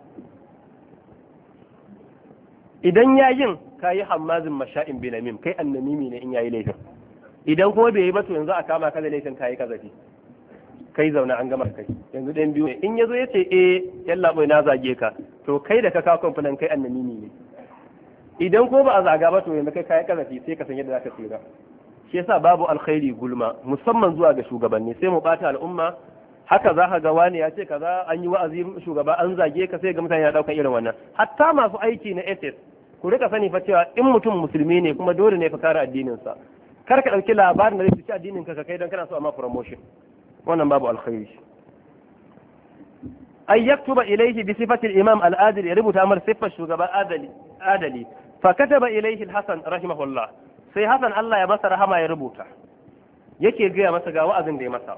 Speaker 1: Idan ya yin kayi hammazin masha'in binamin, kai annamimi ne in yayi laifin. Idan kuma bai yi ba to yanzu a kama ka da laifin kayi kazafi, kai zauna an gama kai. Yanzu ɗayan biyu ne, in yazo yace yalla bai na zage ka, to kai da ka kawo kamfanin kai annamimi ne. Idan ko ba a zaga ba to yanzu kai kayi kazafi, sai ka san yadda zaka tsira. Shi yasa babu alkhairi gulma, musamman zuwa ga shugabanni, sai mu bata al'umma. Haka za ka ga wani ya ce kaza, an yi wa'azi shugaba an zage ka, sai ga mutane ya dauka irin wannan. Hatta masu aiki na SS ku rika sani fa cewa in mutum musulmi ne kuma dole ne fa kare addinin sa. Kar ka dauki labarin da zai ci addinin ka kai dan kana so a ma promotion. Wannan babu alkhairi. Ay yaktuba ilayhi bi sifati al-imam al-adil, ya rubuta mar sifar shugaba adali. Fa kataba ilayhi al-Hasan rahimahullah. Sai Hasan Allah ya masa rahama ya rubuta. Yake gaya masa ga wa'azin da ya masa.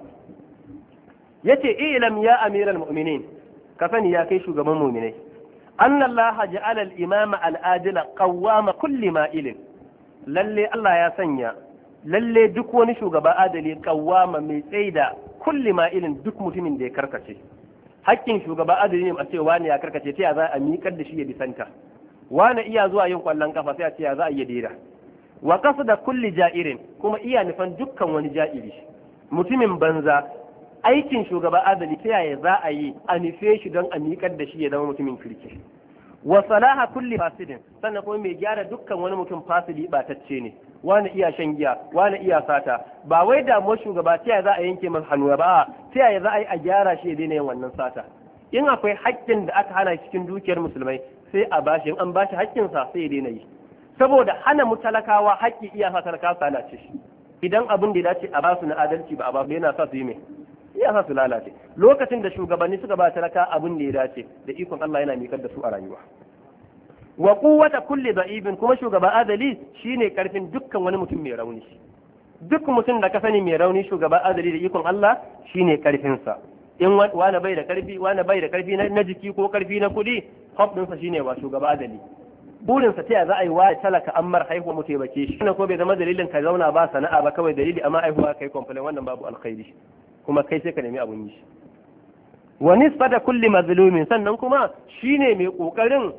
Speaker 1: Yace ilam ya amiral mu'minin, ka sani ya kai shugaban mu'minai, anna Allah ja'ala al-imama al-adila qawwama kulli ma'ilin. Lalle Allah ya sanya lalle duk wani shugaba adali qawwama mai tsaida kulli ma'ilin, duk mutumin da ya karkace. Hakkin shugaba adali ne a ce wani ya karkace, ta ya za a miƙar da shi ya disanta. Wani iya zuwa yin kwallon kafa, sai a ce ya za a yi dira. Wa qasda kulli ja'irin, kuma iya nufan dukkan wani ja'iri, mutumin banza. Aikin shugaba adali ta yaya za a yi a nufe shi don a miƙar da shi ya zama mutumin kirki. Wa salaha kulli fasidin, sannan kuma mai gyara dukkan wani mutum fasidi batacce ne. Wani iya shan giya, wani iya sata. Ba wai damuwar shugaba ta yaya za a yanke masa hannu ba, ta yaya za a yi a gyara shi ya daina yin wannan sata. In akwai haƙƙin da aka hana cikin dukiyar musulmai, sai a bashi, in an bashi haƙƙinsa sai ya daina yi. Saboda hana mu talakawa haƙƙi iya sa talakawa su lalace shi. Idan abin da ya dace a basu na adalci ba a basu, yana sa su yi mai iya sa su lalace. Lokacin da shugabanni suka ba talaka abin da ya dace, da ikon Allah yana mikar da su a rayuwa. Wa quwwata kulli da'ibin, kuma shugaba adali shine karfin dukkan wani mutum mai rauni. Duk mutum da ka sani mai rauni, shugaba adali da ikon Allah shine karfin sa. In wani bai da karfi na jiki ko karfi na kuɗi, hop ɗinsa shine wa shugaba adali. Burinsa ta za a yi wa talaka ammar haihuwa mu taimake shi. Wannan ko bai zama dalilin ka zauna ba sana'a ba, kawai dalili amma haihuwa kai complain, wannan babu alkhairi. Kuma kai sai ka nemi abun yi. Wa nisbata kulli mazlumin, sannan kuma shine mai kokarin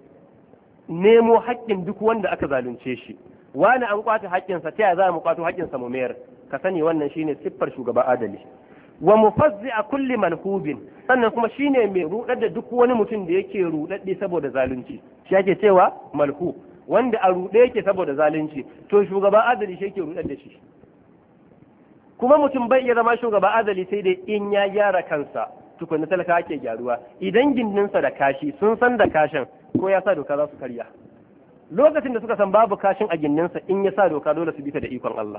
Speaker 1: nemo haƙƙin duk wanda aka zalunce shi. Wani an kwato haƙƙinsa, ta yaya za mu kwato haƙƙinsa mu mayar? Ka sani wannan shine siffar shugaba adali. Wa mufazzi'a kulli manhubin, sannan kuma shine mai rudar da duk wani mutum da yake rudadde saboda zalunci. Shi ake cewa malhu, wanda a rude yake saboda zalunci, to shugaba adali shi yake rudar da shi. Kuma mutum bai iya zama shugaba adali sai dai in ya gyara kansa, tukunna talaka ake gyaruwa. Idan gindinsa da kashi, sun san da kashin, ko ya sa doka za su karya. Lokacin da suka san babu kashin a gindinsa, in ya sa doka dole su bi ta da ikon Allah.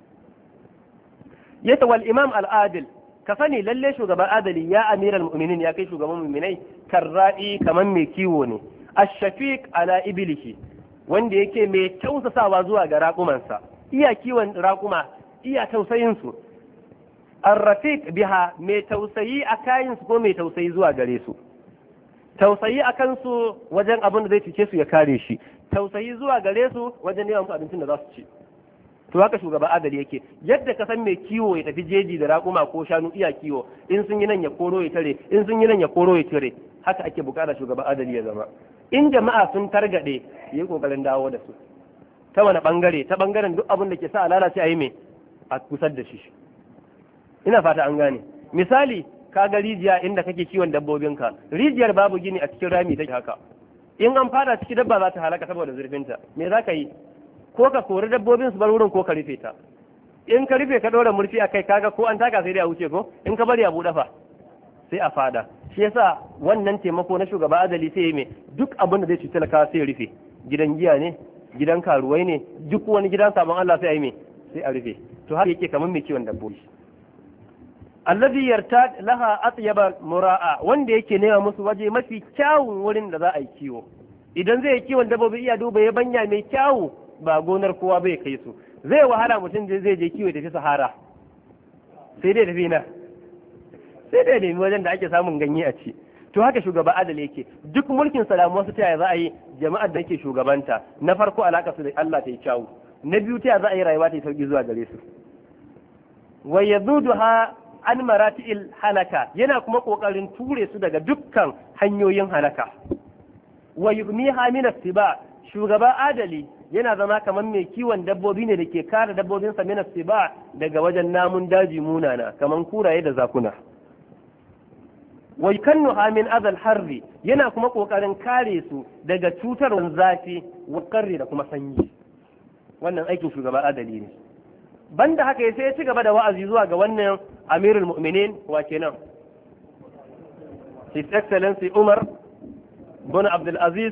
Speaker 1: Yata wal imam al-adil, ka sani lalle shugaba adali ya amiral mu'minin, ya kai shugaban mu'minai, karra'i kaman mai kiwo ne. Ash-shafiq ala iblihi, wanda yake mai tausasawa zuwa ga raƙumansa, iya kiwon raƙuma, iya tausayin su. Ar-rafiq biha, mai tausayi a kayan su ko mai tausayi zuwa gare su. Tausayi a kansu wajen abin da zai cike su ya kare shi, tausayi zuwa gare su wajen neman abincin da za su ci. To haka shugaba adali yake. Yadda ka san mai kiwo ya tafi jeji da raƙuma ko shanu iya kiwo, in sun yi nan ya koro ya tare, in sun yi nan ya koro ya tare, haka ake bukata shugaba adali ya zama. In jama'a sun targade, yi kokarin dawo da su. Ta wani bangare? Ta bangaren duk abin da ke sa a lalace a yi mai a kusar da shi. Ina fata an gane. Misali, ka ga rijiya inda kake kiwon dabbobinka, rijiyar babu gini a cikin rami take haka. In an fada ciki dabba za ta halaka saboda zurfinta, me za ka yi? Ko ka kori dabbobin su bar wurin ko ka rufe ta. In ka rufe ka ɗora murfi a kai, kaga ko an taka sai dai a wuce ko, in ka bari a buɗe fa sai a fada. Shi yasa wannan taimako na shugaba adali sai ya mai duk abin da zai cuci talakawa sai ya rufe. Gidan giya ne, gidan karuwai ne, duk wani gidan sabon Allah sai a yi mai sai a rufe. To haka yake kamar mai kiwon dabbobi. alladhi yartad laha atyaba mura'a, wanda yake nema musu waje mafi kyawun wurin da za a yi kiwo. Idan zai yi kiwon dabbobi iya duba ya banya mai kyawu, ba gonar kowa bai kai su. Zai wahala mutum zai je kiwo tafi sahara, sai dai tafi na, sai dai nemi wajen da ake samun ganye a ci. To haka shugaba adali yake, duk mulkin salamu wasu ta za a yi jama'ar da yake shugabanta, na farko alaka su da Allah ta yi kyawu, na biyu ta za a yi rayuwa ta yi sauki zuwa gare su. Wa yazuduha an marati'il halaka, yana kuma kokarin ture su daga dukkan hanyoyin halaka. Wa yughniha min as-siba, shugaba adali yana zama kamar mai kiwon dabbobi ne da ke kare dabbobinsa min as-siba daga wajen namun daji munana kamar kuraye da zakuna. Wa yukannuha min adha al-harri, yana kuma kokarin kare su daga cutarwar zafi wa qarri da kuma sanyi. Wannan aikin shugaba adali ne. Banda haka sai ya ci gaba da wa'azi zuwa ga wannan Amirul Mu'minin wa kenan His Excellency Umar bin Abdul Aziz,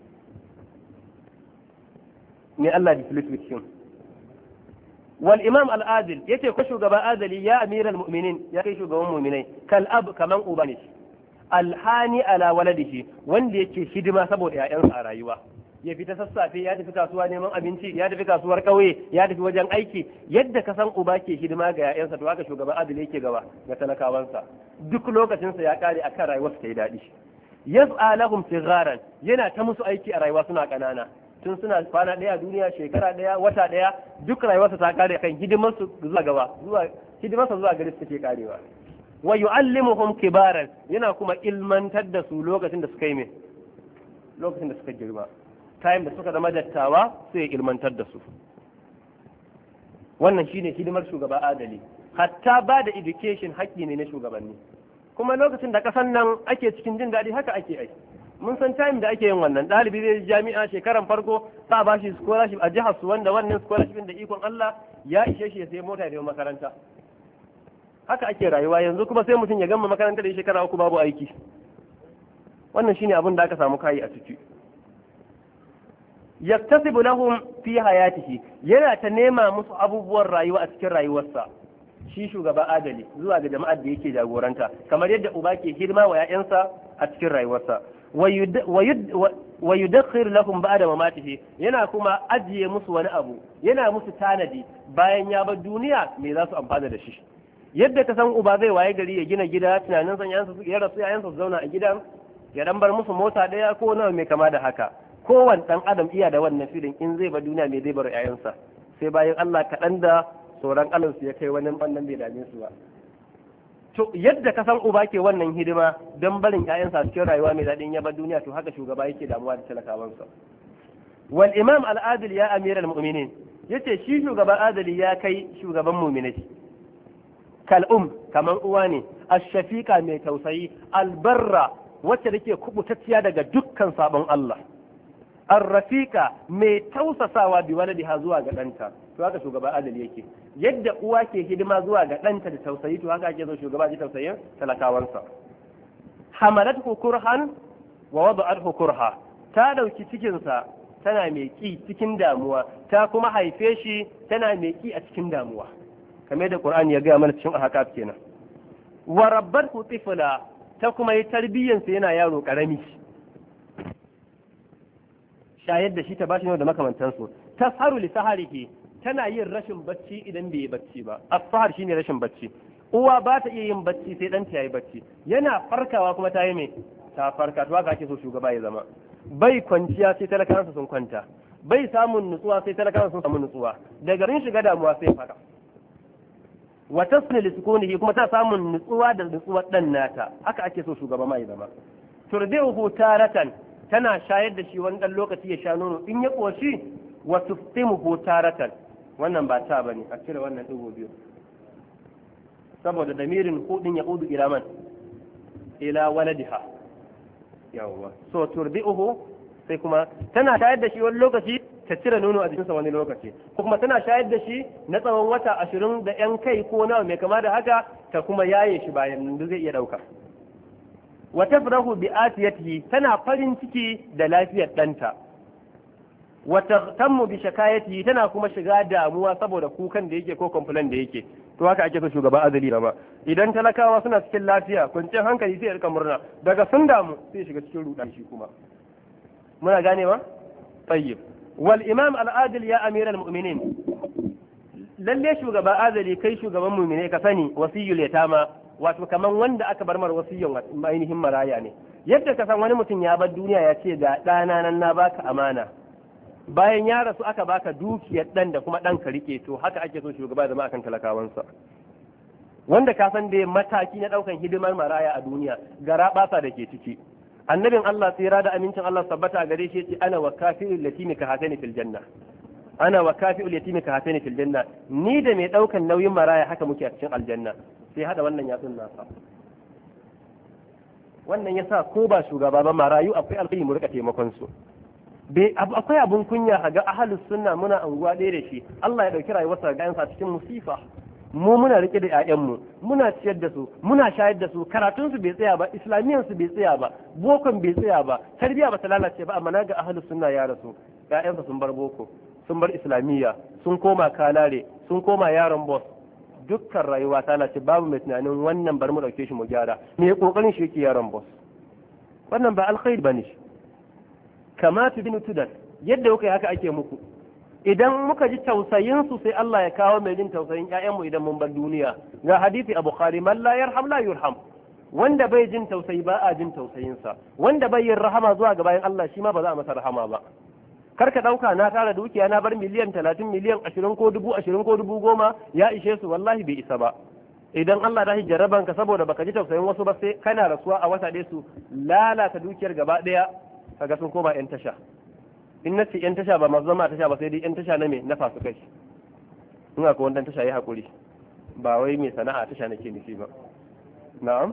Speaker 1: ne Allah da filifin. Wal Imam al-Adil yace ko shugaba adali ya Amirul Mu'minin, ya kai shugaban mu'minai, kal ab kaman uba ne, alhani ala waladihi, wanda yake hidima saboda ƴaƴansa a rayuwa. Ya fita sassafe, ya tafi kasuwa neman abinci, ya tafi kasuwar ƙauye, ya tafi wajen aiki. Yadda ka san uba ke hidima ga ƴaƴansa, to haka shugaba adali yake gaba ga talakawansa. Duk lokacinsa ya kare akan rayuwarsa ta yi daɗi. Yas'a lahum sigharan, yana ta musu aiki a rayuwa suna ƙanana. Tun suna kwana ɗaya a duniya, shekara ɗaya, wata ɗaya, duk rayuwarsa ta kare kan hidimarsu zuwa gaba, hidimarsa zuwa gare su take karewa. Wa yu'allimuhum kibaran, yana kuma ilmantar da su lokacin da suka yi me, lokacin da suka girma. Time da suka zama dattawa sai ya ilmantar da su. Wannan shine hidimar shugaba adali. Hatta ba da education haƙƙi ne na shugabanni. Kuma lokacin da ƙasan nan ake cikin jin daɗi haka ake aiki. Mun san time da ake yin wannan, ɗalibi zai jami'a shekaran farko za a bashi scholarship a jihar su, wanda wannan scholarship da ikon Allah ya ishe shi ya sai mota da makaranta. Haka ake rayuwa yanzu, kuma sai mutum ya gama makaranta da shekara 3 babu aiki. Wannan shine abin da aka samu kai a ciki. Yaktasibu lahum fi hayatihi, yana ta nema musu abubuwan rayuwa a cikin rayuwarsa. Shi shugaba adali zuwa ga jama'ar da yake jagoranta, kamar yadda uba ke hidima wa 'ya'yansa a cikin rayuwarsa. Wa yudakhir lahum ba'da mamatihi, yana kuma ajiye musu wani abu, yana musu tanadi bayan ya bar duniya me za su amfana da shi. Yadda ka san uba zai waye gari ya gina gida, tunanin san ya rasu 'ya'yansa su zauna a gidan, ya dan bar musu mota ɗaya ko nawa mai kama da haka. Kowane ɗan adam iya da wannan filin, in zai bar duniya me zai bar 'ya'yansa, sai bayan Allah kaɗan da tsoron Allah su ya kai wani wannan bai dame su ba. To yadda ka san uba ke wannan hidima don barin ƴaƴansa cikin rayuwa mai daɗin ya bar duniya, to haka shugaba yake damuwa da talakawansa. Wal imam al-adil ya amiral mu'minin, yace shi shugaba adali ya kai shugaban mu'minai. Kal kaman uwa ne, ash-shafiqa mai tausayi, al-barra wacce take kubutacciya daga dukkan sabon Allah. Ar-rafiqa mai tausasawa bi waladiha zuwa ga ɗanta, to haka shugaba adali yake. Yadda uwa ke hidima zuwa ga ɗanta da tausayi, to haka ake so shugaba ji tausayin talakawansa. Hamalathu kurhan wa wada'athu kurha, ta dauki cikinsa tana mai ki cikin damuwa, ta kuma haife shi tana mai ki a cikin damuwa, kamar da Qur'ani ya gaya mana cikin ahqaf kenan. Wa rabbathu tifla, ta kuma yi tarbiyyansa yana yaro karami, shayar da shi ta bashi da makamantansu. Tasharu li saharihi, tana yin rashin bacci idan bai yi bacci ba. As-sahar shine rashin bacci. Uwa ba ta iya yin bacci sai ɗanta ya yi bacci, yana farkawa kuma ta yi mai ta farka. To haka ake so shugaba ya zama. Bai kwanciya sai talakansa sun kwanta, bai samun nutsuwa sai talakansa sun samu nutsuwa, daga rin shiga damuwa sai fara. Wa tasni li sukunihi, kuma ta samun nutsuwa da nutsuwar dan nata. Haka ake so shugaba mai zama. Turdihu taratan, tana shayar da shi wani dan lokaci ya sha nono, in ya koshi wa tuftimuhu taratan. Wannan ba ta bane, a cire wannan dugo biyu, saboda damirin hudin ya hudu ila man, ila waladiha. Yawwa, so turdi'uhu, sai kuma tana shayar da shi wani lokaci ta cire nono a jikinsa wani lokaci, ko kuma tana shayar da shi na tsawon wata 20 da yan kai ko nawa mai kama da haka, ta kuma yaye shi bayan da zai iya dauka. Wa tafrahu bi atiyatihi, tana farin ciki da lafiyar ɗanta. wa tahtammu bi shakayati tana kuma shiga damuwa saboda kukan da yake ko complaint da yake. To haka ake so shugaba adali ba. Idan talakawa suna cikin lafiya kwanciyar hankali sai ya rika murna, daga sun damu sai shiga cikin rudani shi kuma. muna ganewa tayyib. Wal imam al adil ya amiral mu'minin, lalle shugaba adali kai shugaban mu'mine ka sani wasiyul yatama, wato kaman wanda aka bar mar wasiyan ainihin maraya ne. Yadda ka san wani mutum ya bar duniya ya ce ga ɗana nan na baka amana, bayan ya rasu aka baka dukiyar ɗan da kuma ɗan ka rike, to haka ake so shugaba zama akan talakawansa. Wanda ka san da mataki na ɗaukan hidimar maraya a duniya gara ɓasa da ke ciki. Annabin Allah tsira da amincin Allah tabbata a gare shi yace ana wa kafi'ul yatimi ka hatani fil janna. Ana wa kafi'ul yatimi ka hatani fil janna. Ni da mai ɗaukan nauyin maraya haka muke a cikin aljanna. Sai hada wannan yatsun nasa. Wannan yasa ko ba shugaba ba marayu akwai alƙayi mu rika taimakon su. Akwai abun kunya a ga ahlus sunna muna anguwa ɗaya da shi, Allah ya ɗauki rayuwarsa ga yansa cikin musifa. Mu muna rike da ƴaƴanmu, muna ciyar da su, muna shayar da su, karatun su bai tsaya ba, islamiyan su bai tsaya ba, bokon bai tsaya ba, tarbiyya ba ta lalace ba, amma naga ahlus sunna ya rasu, ƴaƴansa sun bar boko, sun bar islamiyya, sun koma kalare, sun koma yaron boss. Dukkan rayuwa ta lalace, babu mai tunanin wannan bar mu dauke shi mu gyara. Me kokarin shi yake yaron boss. Wannan ba alkhairi bane. Kama bin tudan, yadda kuka yi haka ake muku. Idan muka ji tausayin su sai Allah ya kawo mai jin tausayin ƴaƴanmu idan mun bar duniya. Ga hadisi a Bukhari, man la yarham la yurham. Wanda bai jin tausayi ba a jin tausayin sa. Wanda bai yin rahama zuwa ga bayan Allah shi ma ba za a masa rahama ba. Kar ka dauka na tara dukiya na bar miliyan 30 miliyan 20 ko 20 ko 10,000 ya ishe su, wallahi bai isa ba. Idan Allah da jarraban ka saboda baka ji tausayin wasu ba sai kana rasuwa a wata ɗaya su lalata dukiyar gaba ɗaya, kaga sun koma yan tasha. In na ce yan tasha ba masu zama a tasha ba sai dai yan tasha na me na fasu kai. In akwai wannan tasha ya hakuri, ba wai mai sana'a tasha nake nufi ba. Na'am.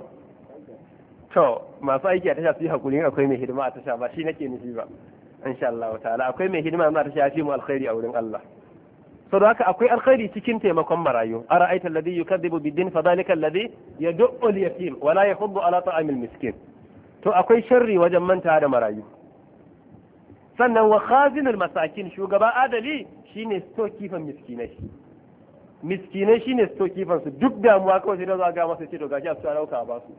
Speaker 1: To masu aiki a tasha su yi hakuri, in akwai mai hidima a tasha ba shi nake nufi ba. Insha Allah ta'ala akwai mai hidima a tasha ya fi mu alkhairi a wurin Allah. Saboda haka akwai alkhairi cikin taimakon marayu. Ara'aita alladhi yukadhibu bid-din fa dhalika alladhi yad'u al-yatim wa la yahuddu ala ta'amil miskin. To akwai sharri wajen manta da marayu. Sannan wa khazinul masakin, shugaba adali shine stokifan miskinai. Miskinai shine stokifan su, duk damuwa kawai sai da za ga masa ce to gashi a su dauka ba su.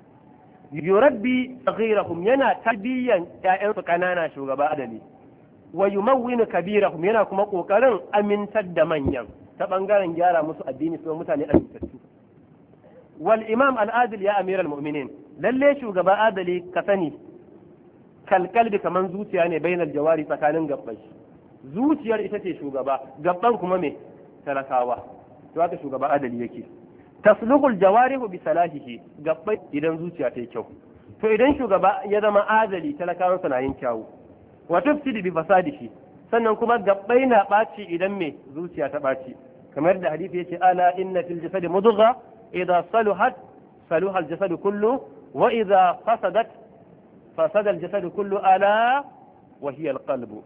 Speaker 1: Yurabbi saghirahum, yana tarbiyan ƴaƴan su kanana shugaba adali. Wa yumawwinu kabirahum, yana kuma kokarin amintar da manyan ta bangaren gyara musu addini su mutane amintattu. Wal imam al adil ya amiral mu'minin, lalle shugaba adali ka sani kalkalbi kaman zuciya ne bainal jawari tsakanin gabbai. Zuciyar ita ce shugaba, gabban kuma me talakawa. To haka shugaba adali yake. Tasluhul jawarihu bi salahihi, gabbai idan zuciya ta yi kyau. To idan shugaba ya zama adali talakawan sa na yin kyau. Wa tufsidu bi fasadihi, sannan kuma gabbai na baci idan me zuciya ta baci. Kamar da hadisi yace ala inna fil jasadi mudgha idha saluhat saluha al jasadu kullu wa idha fasadat fasada al jasadu kullu ala wa hiya al qalbu.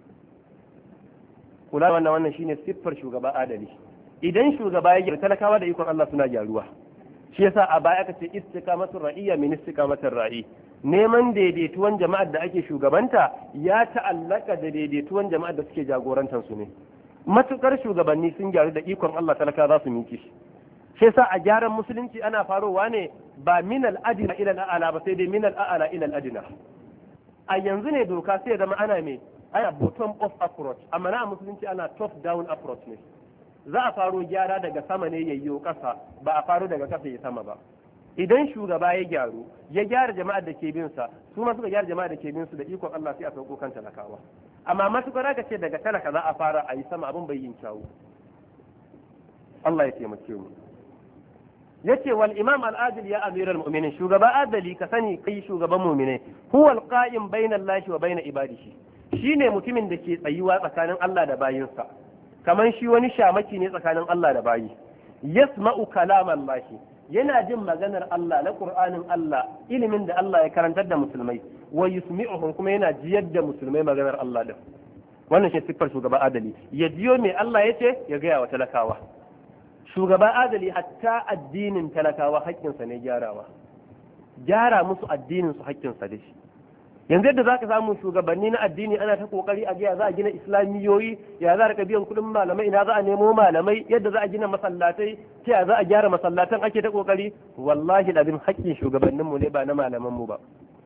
Speaker 1: Kula wannan shine siffar shugaba adali. Idan shugaba ya gyara talakawa da ikon Allah suna gyaruwa. Shi yasa a baya aka ce istiqamatur ra'iyya min istiqamatir ra'i. Neman daidaituwan jama'ar da ake shugabanta ya ta'allaka da daidaituwan jama'ar da suke jagorantar su ne. Matukar shugabanni sun gyaru da ikon Allah talaka za su miƙe shi. Shi yasa a gyaran musulunci ana farowa ne ba min al-adna ila al-a'la ba sai dai min al-a'la ila al-adna. A yanzu ne doka sai zama ana bottom up approach, amma na musulunci ana top down approach ne. Za a faro gyara daga sama ne yayyo ƙasa, ba a faro daga ƙasa ya sama ba. Idan shugaba ya gyaru ya gyara jama'ar da ke bin sa, su ma suka gyara jama'ar da ke bin su, da ikon Allah sai a sauko kan talakawa. Amma matukar aka ce daga talaka za a fara a yi sama, abin bai yin kyawu. Allah ya taimake mu. Yace wal imam al adil ya amiral mu'minin, shugaba adali ka sani kai shugaban mu'mine, huwa al qa'im bayna Allah wa bayna ibadihi, shine mutumin da ke tsayuwa tsakanin Allah da bayinsa. Kaman shi wani shamaki ne tsakanin Allah da bayi. Yasma'u kalaman lahi, yana jin maganar Allah na Qur'anin Allah, ilimin da Allah ya karantar da musulmai, wa yusmi'uhum, kuma yana jiyar da musulmai maganar Allah din. Wannan shi siffar shugaba adali, ya jiyo me Allah yace ya gaya wa talakawa. Shugaba adali hatta addinin talakawa haƙƙinsa ne gyarawa. Gyara musu addinin su haƙƙinsa da shi. yanzu yadda za ka samu shugabanni na addini ana ta kokari a ya za a gina islamiyoyi, ya za a rika biyan kuɗin malamai, ina za a nemo malamai, yadda za a gina masallatai, ta ya za a gyara masallatan ake ta kokari. Wallahi lazim haƙƙin shugabanninmu ne ba na malamanmu ba,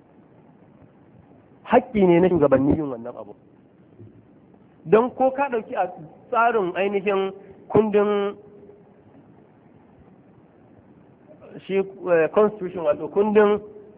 Speaker 1: haƙƙi ne na shugabanni yin wannan abu. Don ko ka ɗauki a tsarin ainihin kundin shi constitution, wato kundin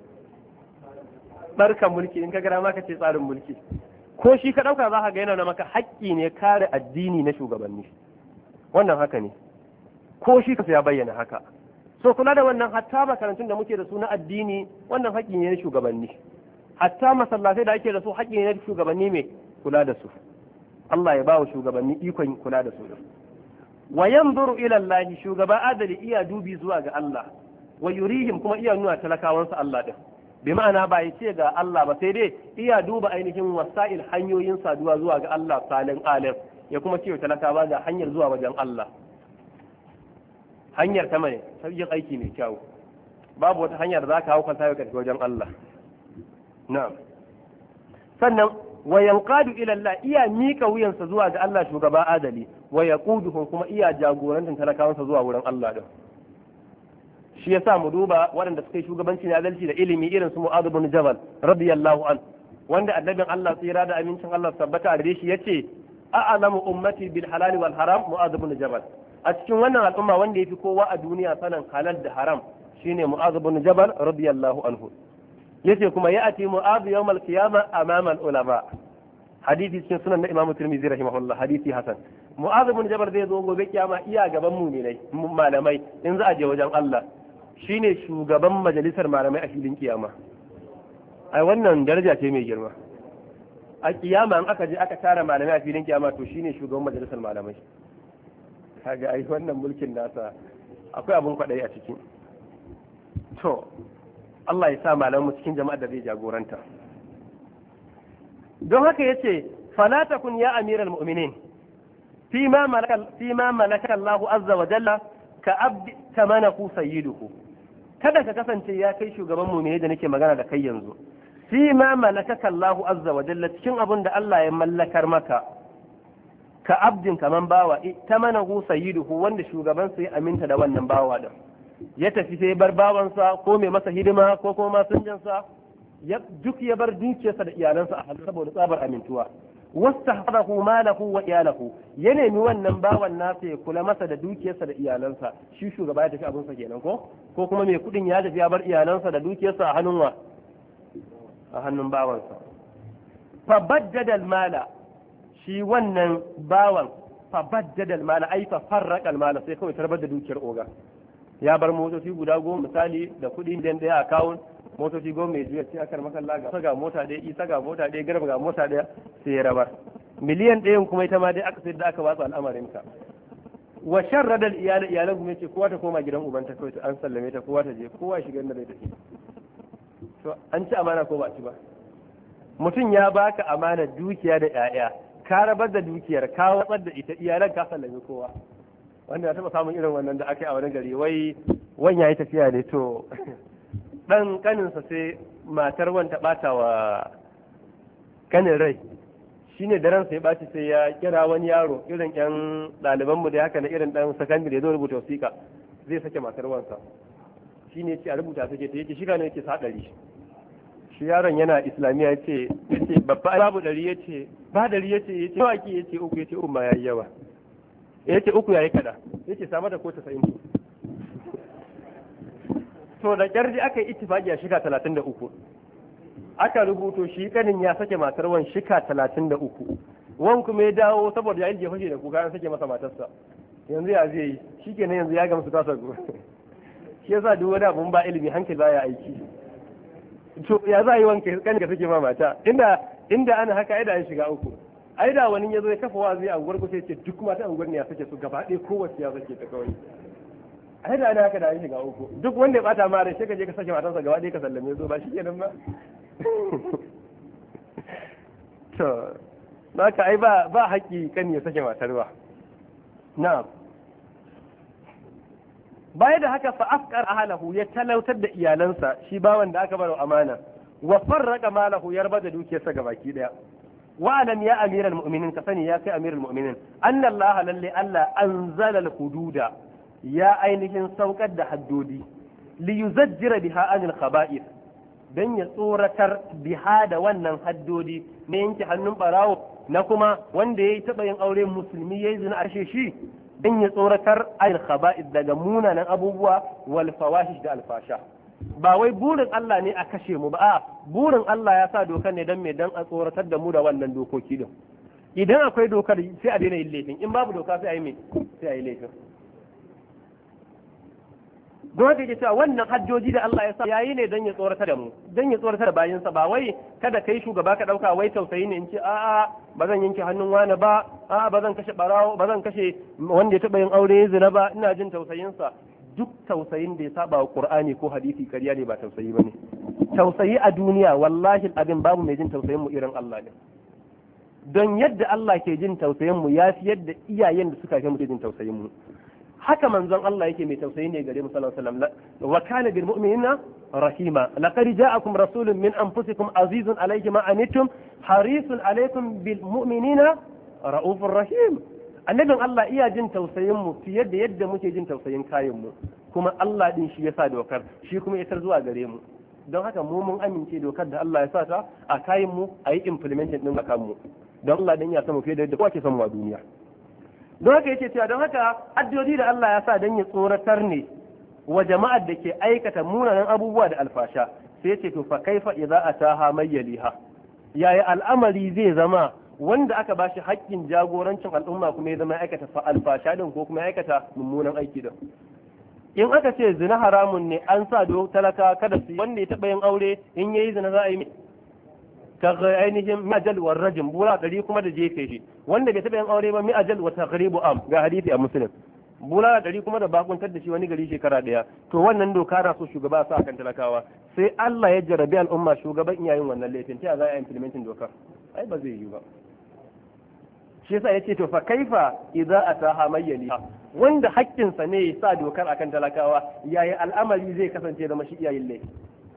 Speaker 1: barkan mulki, in ka gara maka ce tsarin mulki, ko shi ka ɗauka za ka ga yana na maka haƙƙi ne kare addini na shugabanni. Wannan haka ne, ko shi ka ya bayyana haka. So kula da wannan, hatta makarantun da muke da su na addini, wannan haƙƙi ne na shugabanni. Hatta masallatai da ake da su, haƙƙi ne na shugabanni mai kula da su. Allah ya ba wa shugabanni ikon kula da su. Wa yanzuru ila Allah, shugaba adali iya dubi zuwa ga Allah, wa yurihim kuma iya nuna talakawansa Allah din. Bi ma'ana ba ya ce ga Allah ba, sai dai iya duba ainihin wasa'il hanyoyin saduwa zuwa ga Allah salin alim, ya kuma ce talakawa ga hanyar zuwa wajen Allah. Hanyar ta mai yin aiki mai kyau, babu wata hanyar za ka hau kwanta yau karfi wajen Allah. Na'am. Sannan wa yanqadu ila Allah, iya mika wuyansa zuwa ga Allah shugaba adali, wa yaquduhum kuma iya jagorantar talakawansa zuwa wurin Allah din. Shi yasa mu duba waɗanda suka yi shugabanci na adalci da ilimi irin su Mu'adh bin Jabal radiyallahu an, wanda annabin Allah tsira da amincin Allah tabbata a gare shi yace a'lamu ummati bil halal wal haram Mu'adh bin Jabal. A cikin wannan al'umma wanda yafi kowa a duniya sanin halal da haram shine Mu'adh bin Jabal radiyallahu anhu. Yace kuma ya'ati Mu'adh yawm al-qiyamah amama al-ulama. Hadisi cikin sunan na Imam Tirmidhi rahimahullah, hadisi hasan. Mu'adh bin Jabal zai zo gobe kiyama iya gaban mu'minai malamai in za a je wajen Allah, shine shugaban majalisar malamai a filin kiyama. Ai wannan daraja ce mai girma. A kiyama in aka je aka tara malamai a filin kiyama, to shine shugaban majalisar malamai. Kaga ai wannan mulkin nasa akwai abun kwaɗayi a ciki. To Allah ya sa malamu cikin jama'ar da zai jagoranta. Don haka yace fala takun ya amiral mu'minin fima malaka Allah azza wa jalla ka abdi tamanahu sayyiduhu. Kada ka kasance ya kai shugaban mu'mini da nake magana da kai yanzu, fima malaka Allah azza wa jalla, cikin abun da Allah ya mallakar maka, ka abdin kaman bawa tamanahu sayyiduhu, wanda shugaban sai aminta da wannan bawa din, ya tafi sai bar bawansa ko mai masa hidima ko kuma masinjansa, duk ya bar dukiyarsa da iyalansa a halin saboda tsabar amintuwa. wastahadahu malahu wa iyalahu, ya nemi wannan bawan nasa ya kula masa da dukiyarsa da iyalansa, shi shugaba ya tafi abinsa kenan ko kuma mai kudin ya tafi ya bar iyalansa da dukiyarsa a hannun wa, a hannun bawansa. Fa baddada mala, shi wannan bawan fa baddada mala ai fa farraqa mala, sai kawai tarbar da dukiyar oga. Ya bar motoci guda 10 misali da kudi dan daya account, motoci 10 mai jiya ce akar makalla ga mota ɗaya, isa ga mota ɗaya, garba ga mota ɗaya, sai ya rabar. Miliyan 1 kuma ita ma dai aka sayar da aka watsa al'amarin ka. Wa sharrada iyalan kuma yace kowa ta koma gidan ubanta, kawai an sallame ta, kowa ta je, kowa shiga inda zai tafi. To an ci amana ko ba ci ba? Mutum ya baka amana dukiya da 'ya'ya, ka rabar da dukiyar, ka watsar da ita, iyalan ka sallame kowa. Wanda ya taba samun irin wannan da aka yi a wani gari, wai wani ya yi tafiya ne, to dan kaninsa sai matar wanta bata wa kanin rai, shine da ransa ya baci sai ya kira wani yaro irin yan ɗaliban mu da haka na irin dan sakandare, zai rubuta wasiƙa zai sake matar wansa, shine yace a rubuta sake ta, yake shiga ne yake sadari. Shi yaron yana islamiyya yace babba babu 100, yace ba 100, yace nawa ki, yace 3, yace umma yayi yawa, yace 3 yayi kada, yace sama da ko 90. To da kyarji aka yi ittifaki a shika 33, aka rubuto shi kanin ya sake matar wan shika 33, wan kuma ya dawo saboda ya yi fashe da kuka an sake masa matarsa. Yanzu ya zai yi, shikenan yanzu ya gamsu kasa go. Shi yasa duk wani abun ba ilimi hankali baya aiki. To ya za yi wanka kanin ka sake ma mata, inda ana haka ai da an shiga uku. Ai da wani ya zo ya kafa wazi a unguwar ku sai ce duk mata unguwar ne ya sake su gaba ɗaya, kowace ya sake ta kawai. Ai da ana haka da an shiga uku, duk wanda ya bata ma rai sai ka je ka sake matarsa gaba ɗaya ka sallame zo, ba shi kenan ba. To naka ai ba haƙƙi kan ya sake matar ba. Na'am. Baya da haka fa afqar ahlahu, ya talautar da iyalansa, shi bawan da aka bar amana, wa farraqa malahu yarba da dukiyarsa gabaki daya wa alam ya amiral mu'minin ka sani ya kai amiral mu'minin anna Allah lalle Allah anzala al-hududa ya ainihin saukar da haddodi li yuzajjira biha anil khaba'ith dan ya tsoratar biha da wannan haddodi na yanke hannun barawo na kuma wanda yayi taba yin aure musulmi yayi zina ashe shi dan ya tsoratar anil khaba'ith daga munanan abubuwa wal fawahish da alfasha ba wai burin Allah ne a kashe mu ba a burin Allah ya sa dokar ne dan me dan a tsoratar da mu da wannan dokoki din idan akwai dokar sai a daina yin laifin in babu doka sai a yi me sai a yi laifin don haka yake cewa wannan hajjoji da Allah ya sa yayi ne dan ya tsoratar da mu dan ya tsoratar da bayinsa ba wai kada kai shugaba ka dauka wai tausayi ne in ce a'a ba zan yanke hannun wani ba a'a ba zan kashe barawo ba zan kashe wanda ya taba yin aure zina ba ina jin tausayinsa duk tausayin da ya saba wa Qur'ani ko hadisi kariya ne ba tausayi bane tausayi a duniya wallahi abin babu mai jin tausayin mu irin Allah ne don yadda Allah ke jin tausayin mu yafi yadda iyayen da suka kai mu jin tausayin mu haka manzon Allah yake mai tausayi ne gare mu sallallahu alaihi wasallam wa kana bil mu'minina rahima laqad ja'akum rasulun min anfusikum azizun alayhi ma anittum harisun alaykum bil mu'minina raufur rahim annabin Allah iya jin tausayin mu fiye da yadda muke jin tausayin kayan mu kuma Allah din shi yasa dokar shi kuma ya zuwa gare mu don haka mu mun amince dokar da Allah ya sa ta a kayan mu a yi implementing din akan mu don Allah din ya samu fiye da yadda kowa ke samu a duniya don haka yake cewa don haka addu'o'i da Allah ya sa dan ya tsoratar ne wa jama'ar da ke aikata munanan abubuwa da alfasha sai ya ce to fa kaifa idza ataha mayyaliha yaya al'amari zai zama wanda aka bashi haƙƙin jagorancin al'umma kuma ya zama aikata alfasha din ko kuma ya aikata mummunan aiki din in aka ce zina haramun ne an sa talaka kada su wanda ya taɓa yin aure in yayi zina za a yi ka ainihin mi'ajal wa rajim bula 100 kuma da jefe shi wanda bai taɓa yin aure ba mi'ajal wa taghribu am ga hadisi a muslim bula 100 kuma da bakuntar da shi wani gari shekara daya to wannan doka na so shugaba sa kan talakawa sai Allah ya jarabi al'umma shugaban iyayen wannan laifin ta za a implementing dokar ai ba zai yi ba shi yasa yace to fa kaifa idza ataha mayyali wanda haƙƙinsa ne ya sa dokar akan talakawa yayi al'amari zai kasance da mashi iyayen laifi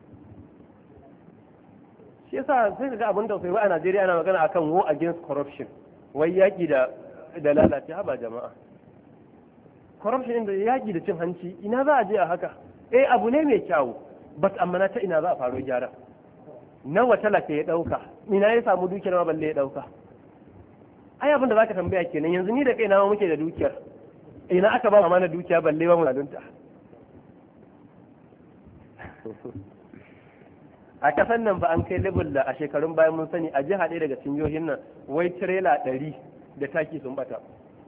Speaker 1: shi yasa sai ga abin da sai a Najeriya ana magana akan war against corruption wai yaki da lalace haba jama'a corruption din da yaki da cin hanci ina za a je a haka abu ne mai kyau but amma na ta ina za a faro gyara nawa talaka ya dauka ina ya samu dukiyar ma balle ya dauka ai abin da zaka tambaya kenan yanzu ni da kaina ma muke da dukiyar ina aka ba mana dukiya balle ba mu ladunta a kasan nan ba an kai level da a shekarun bayan mun sani a jiha ɗaya daga cikin jihohin nan wai tirela 100 da taki sun bata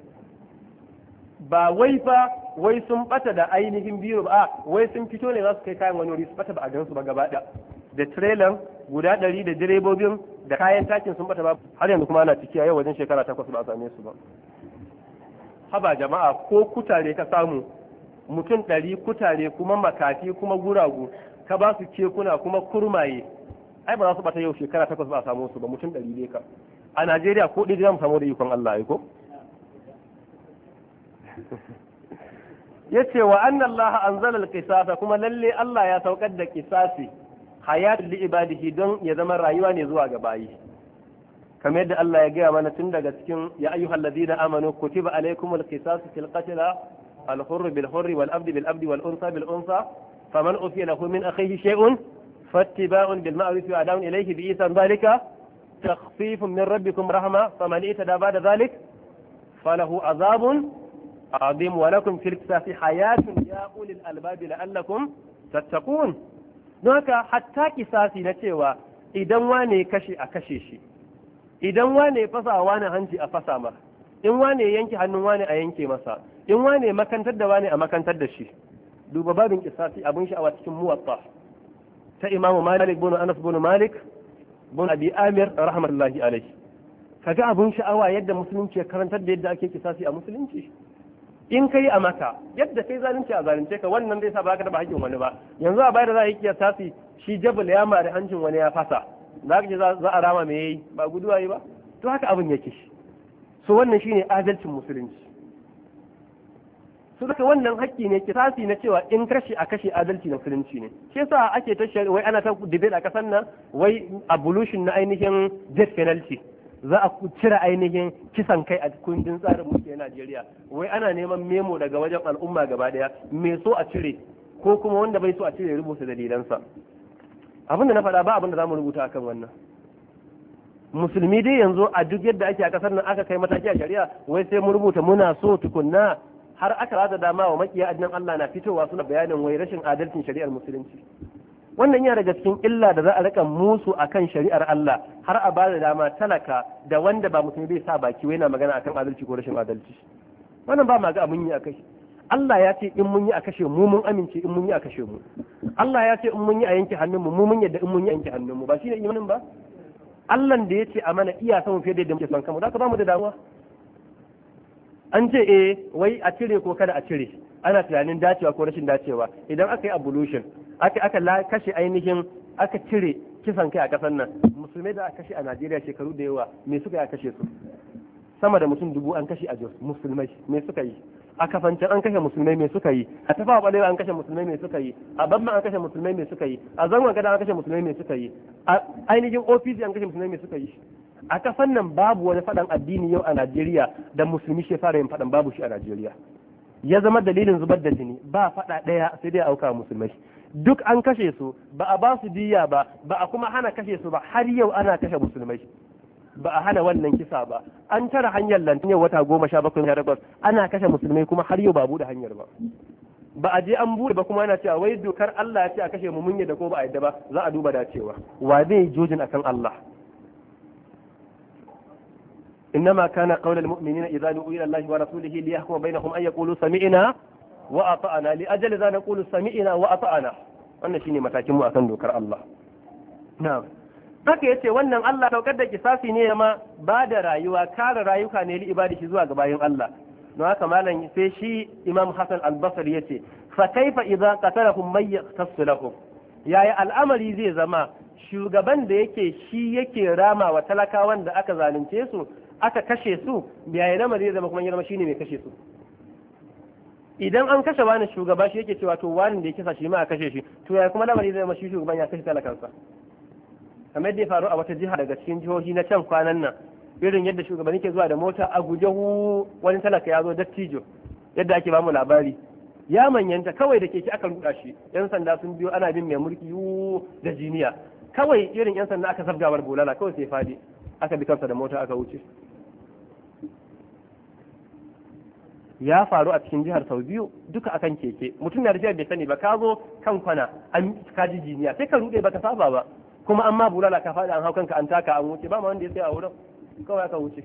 Speaker 1: ba wai fa wai sun bata da ainihin biyu ba wai sun fito ne za su kai kayan wani wuri su bata ba a gansu ba gaba da trailer guda 100 da direbobin da kayan takin sun bata ba har yanzu kuma ana ciki a yau wajen shekara 8 ba a same su ba haba jama'a ko kutare ka samu mutum 100 kutare kuma makafi kuma guragu ka ba su kekuna kuma kurmaye ai ba za su bata yau shekara 8 ba a samu su ba mutum 100 dai ka a Najeriya ko dai za mu samu da ikon Allah ai ko yace wa anna Allah anzala al-qisasa kuma lalle Allah ya saukar da qisasi hayatul li ibadihi don ya zama rayuwa ne zuwa ga bayi kamar yadda Allah ya gaya mana tun daga cikin ya ayyuhal ladina amanu kutiba alaykumul qisasu fil qatl al-hurr bil hurr wal abd bil abd wal unsa bil unsa faman ufiya lahu min akhihi shay'un fattiba'un bil ma'ruf wa ada'un ilayhi bi isan dhalika takhfifun min rabbikum rahma faman itada ba'da dhalik falahu azabun عظيم ولكم في القصاص حياة يا أولي الألباب لعلكم تتقون haka hatta kisasi na cewa idan wane kashe a kashe shi idan wane fasa wane hanci a fasa ma in wane yanke hannun wane a yanke masa in wane makantar da wane a makantar da shi duba babin kisasi abin sha'awa cikin muwatta ta Imam Malik bin Anas bin Malik bin Abi Amir rahmatullahi alaihi kaga abin sha'awa yadda musulunci ya karantar da yadda ake kisasi a musulunci in kai a maka yadda kai zalunci a zalunce ka wannan zai sa ba ka taba haƙƙin wani ba yanzu a bayar da za a yi kiyasi shi jabal ya mari hancin wani ya fasa za ka ce za a rama me yayi ba guduwa yi ba to haka abin yake shi so wannan shine adalcin musulunci su duka wannan haƙƙi ne kisasi na cewa in kashe a kashe adalci na musulunci ne shi yasa ake ta wai ana ta debate a kasan nan wai abolition na ainihin death penalty za a cire ainihin kisan kai a kundin tsarin mulki na Najeriya wai ana neman memo daga wajen al'umma gaba daya me so a cire ko kuma wanda bai so a cire rubuta dalilansa abin da na faɗa ba abin da zamu rubuta akan wannan musulmi dai yanzu a duk yadda ake a kasar nan aka kai mataki a shari'a wai sai mu rubuta muna so tukunna har aka rada dama wa makiya adnan Allah na fitowa suna bayanin wai rashin adalcin shari'ar musulunci wannan yana daga cikin illa da za a rika musu akan shari'ar Allah har a ba da dama talaka da wanda ba musulmi bai sa baki wai na magana akan adalci ko rashin adalci wannan ba ma ga abun yi akai Allah ya ce in mun yi a kashe mu mun amince in mun yi a kashe mu Allah ya ce in mun yi a yanke hannun mu mun yadda in mun yi a yanke hannun mu ba shine imanin ba Allah da ya ce a mana iya san fiye da yadda muke son kanmu da ka ba mu da damuwa an ce wai a cire ko kada a cire ana tunanin dacewa ko rashin dacewa idan aka yi abolition aka kashe ainihin aka cire kisan kai a kasar nan musulmai da aka kashe a Najeriya shekaru da yawa me suka yi a kashe su sama da mutum 1000 an kashe a Jos musulmai me suka yi a kafancin an kashe musulmai me suka yi a tafawa balewa an kashe musulmai me suka yi a babban an kashe musulmai me suka yi a zangon gada an kashe musulmai me suka yi a ainihin ofisi an kashe musulmai me suka yi a kasan nan babu wani faɗan addini yau a Najeriya da musulmi shi fara yin faɗan babu shi a Najeriya ya zama dalilin zubar da jini ba faɗa ɗaya sai dai auka musulmai duk an kashe su ba a ba su diya ba ba a kuma hana kashe su ba har yau ana kashe musulmai ba a hana wannan kisa ba an tara hanyar lantin yau wata 17 ana kashe musulmai kuma har yau ba buɗe hanyar ba ba a je an buɗe ba kuma ana cewa wai dokar Allah ya ce a kashe mu mun yadda ko ba a yadda ba za a duba dacewa wa zai jojin akan Allah إنما كان قول المؤمنين إذا دعوا إلى الله ورسوله ليحكم بينهم أن يقولوا سمعنا وأطعنا لأجل ذا نقول سمعنا وأطعنا wannan shine matakin mu akan dokar Allah na'am haka yace wannan Allah saukar da kisasi ne ma ba da rayuwa kare rayuka ne li ibadihi zuwa ga bayin Allah don haka malam sai shi Imam Hassan al-Basri yace fa kaifa idza qatalahum may yaqtasu lahum yaya al'amari zai zama shugaban da yake shi yake rama wa talakawan da aka zalunce su aka kashe su yaya lamari zai zama kuma ya zama shine mai kashe su idan an kashe wani shugaba shi yake cewa to wani da ya kisa shi ma a kashe shi to yaya kuma lamari zai zama shi shugaban ya kashe talakansa kamar da ya faru a wata jiha daga cikin jihohi na can kwanan nan irin yadda shugabanni ke zuwa da mota a guje wani talaka ya zo dattijo yadda ake bamu labari ya manyanta kawai da keke aka ruda shi yan sanda sun biyo ana bin mai mulki da jiniya kawai irin yan sanda aka zabgawar bolala kawai sai fadi aka bi kansa da mota aka wuce ya faru a cikin jihar sau biyu duka akan keke mutum na da bai sani ba ka zo kan kwana an kaji jiniya sai ka rude baka saba ba kuma amma bulala ka faɗi an hau kanka an taka an wuce ba ma wanda ya sai a wurin kawai aka wuce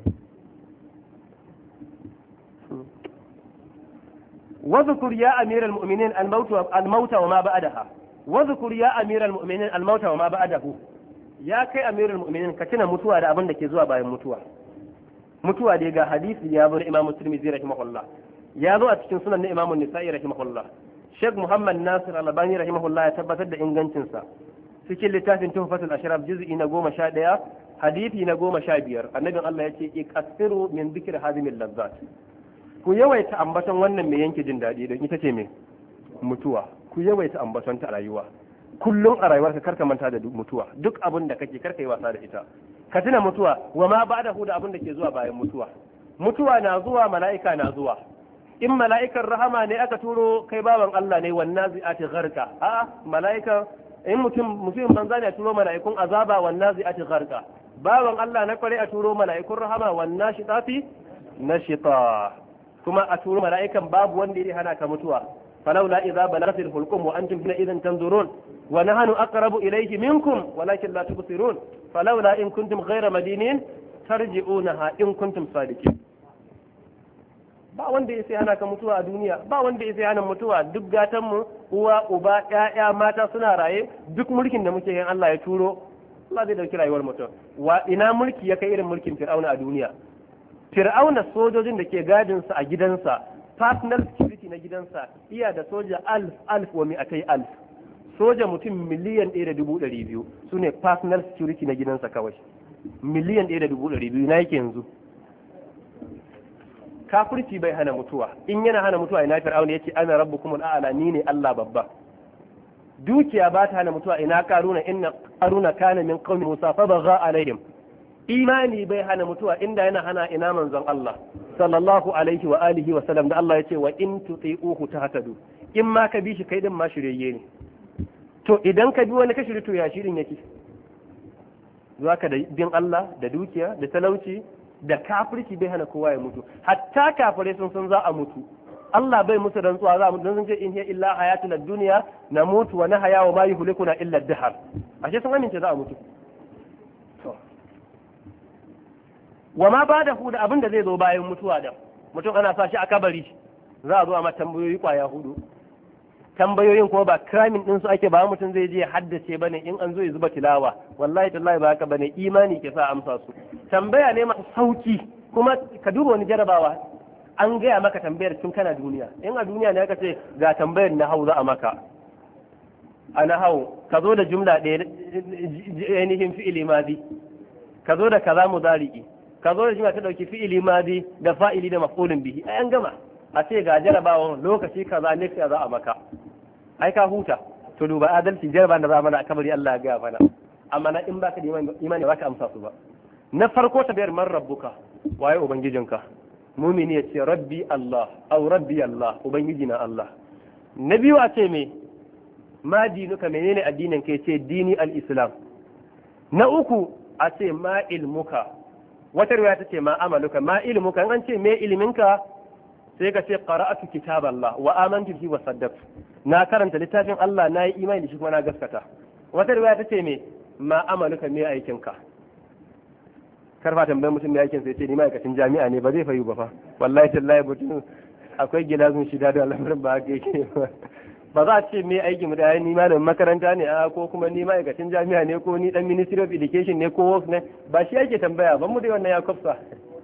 Speaker 1: واذكر يا أمير المؤمنين الموت وما بعدها واذكر يا أمير المؤمنين الموت وما بعده يا كي أمير المؤمنين كتنا متوى da abin da ke zuwa bayan mutuwa da ga hadisi ya zo da Imam Tirmidhi rahimahullah ya zo a cikin sunan na Imam Nisa'i rahimahullah Sheikh Muhammad Nasir Al-Albani rahimahullah ya tabbatar da ingancin sa cikin littafin Tuhfatul Ashraf juz'i na 11 hadisi na 15 annabin Allah yace iqasiru min dhikri hadimil lazzat ku yawaita ambaton wannan mai yanke jin daɗi don ita ce mai mutuwa ku yawaita ambaton ta rayuwa kullum a rayuwarka karka manta da mutuwa duk abin da kake karka yi wasa da ita ka tuna mutuwa wa ma ba'dahu da abin da ke zuwa bayan mutuwa na zuwa mala'ika na zuwa in mala'ikan rahama ne aka turo kai baban Allah ne wannan zi'ati gharqa a mala'ika in mutum banza ne a turo mala'ikun azaba wannan zi'ati gharqa baban Allah na kware a turo mala'ikun rahama wannan shitati nashita kuma a turo mala'ikan babu wanda ya hana ka mutuwa falaula idza balaghatil hulqum wa antum hina idan tanzurun wa nahnu aqrabu ilayhi minkum walakin la tubsirun falaula in kuntum ghayra madinin tarji'unaha in kuntum sadiqin ba wanda ya sai hana ka mutuwa a duniya ba wanda ya sai hana mutuwa duk gatan mu uwa uba ƴaƴa mata suna raye duk mulkin da muke yin Allah ya turo Allah zai dauki rayuwar mutum wa ina mulki ya kai irin mulkin Fir'auna a duniya Fir'auna sojojin da ke gadinsa a gidansa personal security na gidansa iya da soja alf wa mi'atai alf soja mutum miliyan 1.200 su ne personal security na gidansa kawai miliyan 1.200 na yake yanzu kafirci bai hana mutuwa. In yana hana mutuwa ina fir'auna yace ana rabbukumul a'la, ni ne Allah babba. Dukiya ba ta hana mutuwa ina karuna, inna karuna kana min qaumi musa fa bagha alaihim. Imani bai hana mutuwa inda yana hana ina manzon Allah sallallahu alaihi wa alihi wa sallam da Allah yace wa in tuti'uhu tahtadu. In ma ka bi shi kai din ma shirye ne. To idan ka bi wani ka shiri to ya shirin yake? Zaka da bin Allah da dukiya da talauci da kafirci bai hana kowa ya mutu. Hatta kafirai sun san za a mutu. Allah bai musu rantsuwa za mu dan ce in hiya illa hayatuna dunya namutu wa nahya wa ma yuhlikuna illa ad-dahr. Ashe sun amince za a mutu. To wa ma ba'dahu da abin da zai zo bayan mutuwa da mutum ana sa shi a kabari za a zo a mata tambayoyi kwaya hudu. Tambayoyin kuma ba kramin din su ake ba mutum zai je ya haddace bane in an zo ya zuba tilawa, wallahi tallahi ba haka bane, imani ke sa amsa su. Tambaya ne masu sauki kuma ka duba wani jarabawa an gaya maka tambayar tun kana duniya. In a duniya ne aka ce ga tambayar na hau za a maka a na hau ka zo da jumla ɗaya ainihin fi'ili madi, ka zo da kaza mudari'i, ka zo da jumla ta dauki fi'ili madi da fa'ili da maf'ulun bihi, ai an gama. A ce ga jarabawan lokaci kaza ne za a maka, ai ka huta. To duba adalci, jarabawan da za mana a kabari Allah ya gaya mana, amma na in baka da imani ba ka amsa su ba. Na farko tabiyar man rabbuka, waye ubangijinka? Mumini ya ce rabbi Allah au rabbi Allah, ubangiji na Allah. Na biyu a ce me ma dinuka, menene addinin ka? ce dini al-islam. Na uku a ce ma ilmuka, wata riwaya ta ce ma amaluka. Ma ilmuka, an ce me iliminka sai ka ce qara'atu kitaballah wa amantu bihi wa saddaqtu, na karanta littafin Allah na yi imani da shi kuma na gaskata. Wata riwaya ta ce me ma amaluka, me aikinka? Karfa tambayar mutum da aikin sai ce ni ma'aikacin jami'a ne, ba zai fayu ba fa, wallahi tallahi mutum akwai gilazun shida da al'amarin ba haka yake ba za a ce me aikin mu da ni malamin makaranta ne a ko kuma ni ma'aikacin jami'a ne ko ni dan ministry of education ne ko work ne, ba shi yake tambaya ba. Mu dai wannan ya kofsa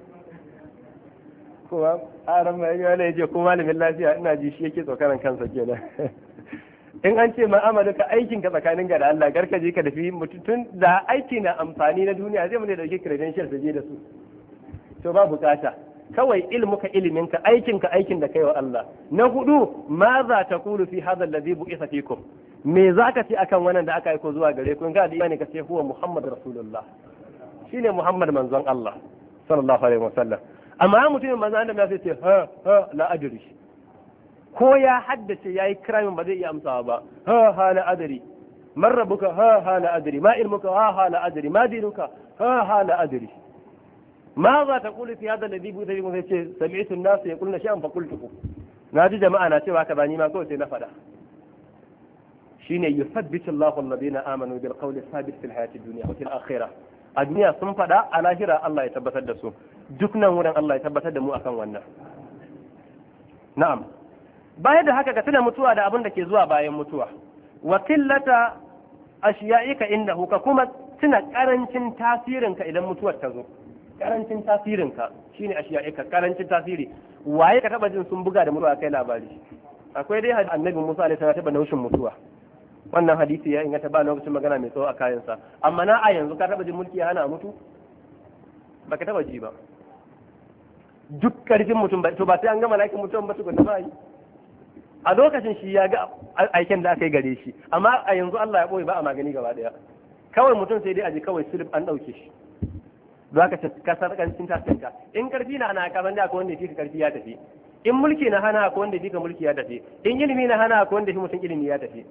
Speaker 1: kowa aran mai yana yace ko malamin lafiya ina ji shi yake tsokaran kansa kenan in an ce ma'amala ka aikin ka tsakanin ga da Allah, garka je ka dafi mutum da aiki na amfani na duniya zai mu ne dauke credentials da je da su, to ba bukata. Kawai ilmuka iliminka, aikinka aikin da kai wa Allah. Na hudu ma za ta kulu fi hadha alladhi bu'itha fikum, me zaka ce akan wannan da aka aiko zuwa gare ku? In ga da imani ka ce huwa Muhammad Rasulullah, shine Muhammad manzon Allah sallallahu alaihi wasallam. Amma mutumin manzon Allah sai ce ha la adri, ko ya haddace yayi kiramin ba zai iya amsawa ba. Ha la adri, man rabbuka? Ha la adri, ma ilmuka? Ha la adri, ma dinuka? Ha la adri. ماذا تقول في هذا الذي بوذي مثل سمعت الناس يقولون شيئا فقلته. نادي جماعة ناتوا كباني ما كنت نفدا شين يثبت الله الذين آمنوا بالقول الثابت في الحياة الدنيا وفي الآخرة. الدنيا سنفدا على هرا الله يثبت الدسو دكنا ورا الله يثبت الدمو أكن ونا. نعم بعد هكذا كتنا متوا دا أبن دكي زوا باين متوا وقلة أشيائك إنه ككما سنة كارنشن تاثيرنك إذا متوا تزو. Karancin tasirinka shine ashiya'ika, karancin tasiri. Waye ka taba jin sun buga da mutuwa kai labari? Akwai dai annabi Musa alaihi salatu taba naushin mutuwa, wannan hadisi ya inganta ba lokacin magana mai tsawo a kayansa. Amma na a yanzu ka taba jin mulki ya hana mutu? Baka taba ji ba. Duk karfin mutum ba to ba sai an gama lakin mutum ba tukunna ba yi. A lokacin shi ya ga aiken da aka yi gare shi, amma a yanzu Allah ya boye ba a magani gaba daya. Kawai mutum sai dai a ji kawai silib an dauke shi. za ka kasar kancin tasinka. In karfi na hana ka da akwai wanda fi ka karfi ya tafi, in mulki na hana akwai wanda fi ka mulki ya tafi, in ilimi na hana akwai wanda fi mutum ilimi ya tafi,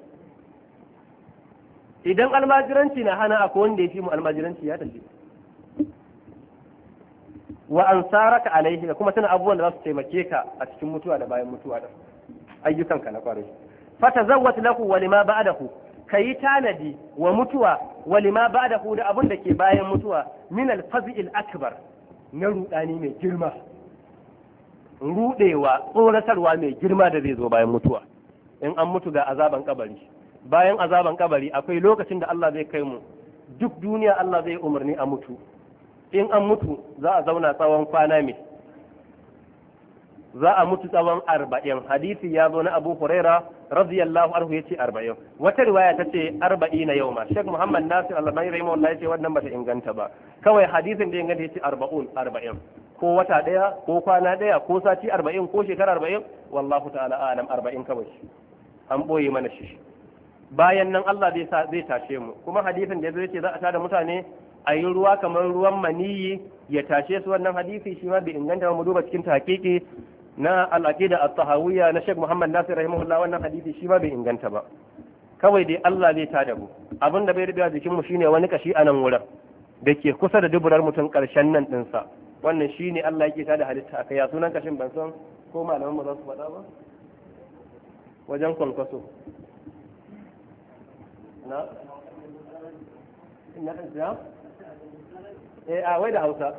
Speaker 1: idan almajiranci na hana akwai wanda fi mu almajiranci ya tafi. Wa ansaraka alaihi, da kuma tana abubuwan da za su taimake ka a cikin mutuwa da bayan mutuwa da ayyukanka na kwarai. Fatazawwat lahu wa lima ba'dahu, kayi tanadi wa mutuwa wa lima ba'dahu da abun da ke bayan mutuwa min al-faz'il akbar, na rudani mai girma, rudewa, tsoratarwa mai girma da zai zo bayan mutuwa. In an mutu ga azaban kabari, bayan azaban kabari akwai lokacin da Allah zai kai mu duk duniya, Allah zai umarni a mutu. In an mutu za a zauna tsawon kwana mai, za a mutu tsawon 40. Hadisi ya zo na Abu Huraira radiyallahu anhu yace 40. Wata riwaya ta ce 40 yawma. Sheikh Muhammad Nasir Al-Albani rahimahullah yace wannan bata inganta ba. Kawai hadisin da inganta yace 40. ko wata ɗaya ko kwana ɗaya ko sati 40 ko shekara 40 wallahu ta'ala alam 40 kawai an ɓoye mana shi. Bayan nan Allah zai tashe mu, kuma hadisin da zai ce za a tada mutane a yi ruwa kamar ruwan maniyi ya tashe su, wannan hadisi shi ma bai inganta ba. Mu duba cikin tahqiqi na al-aqida at-tahawiyya na Sheikh Muhammad Nasir rahimahullah, wannan hadisi shi ma bai inganta ba. Kawai dai Allah zai tada mu, abin da bai rubuta jikin mu shine wani kashi a nan wurin da ke kusa da duburar mutum karshen nan dinsa, wannan shine Allah yake tada halitta akai. Ya sunan kashin ban san ko malaman mu za su faɗa ba, wajen kwankwaso na ja a wai da Hausa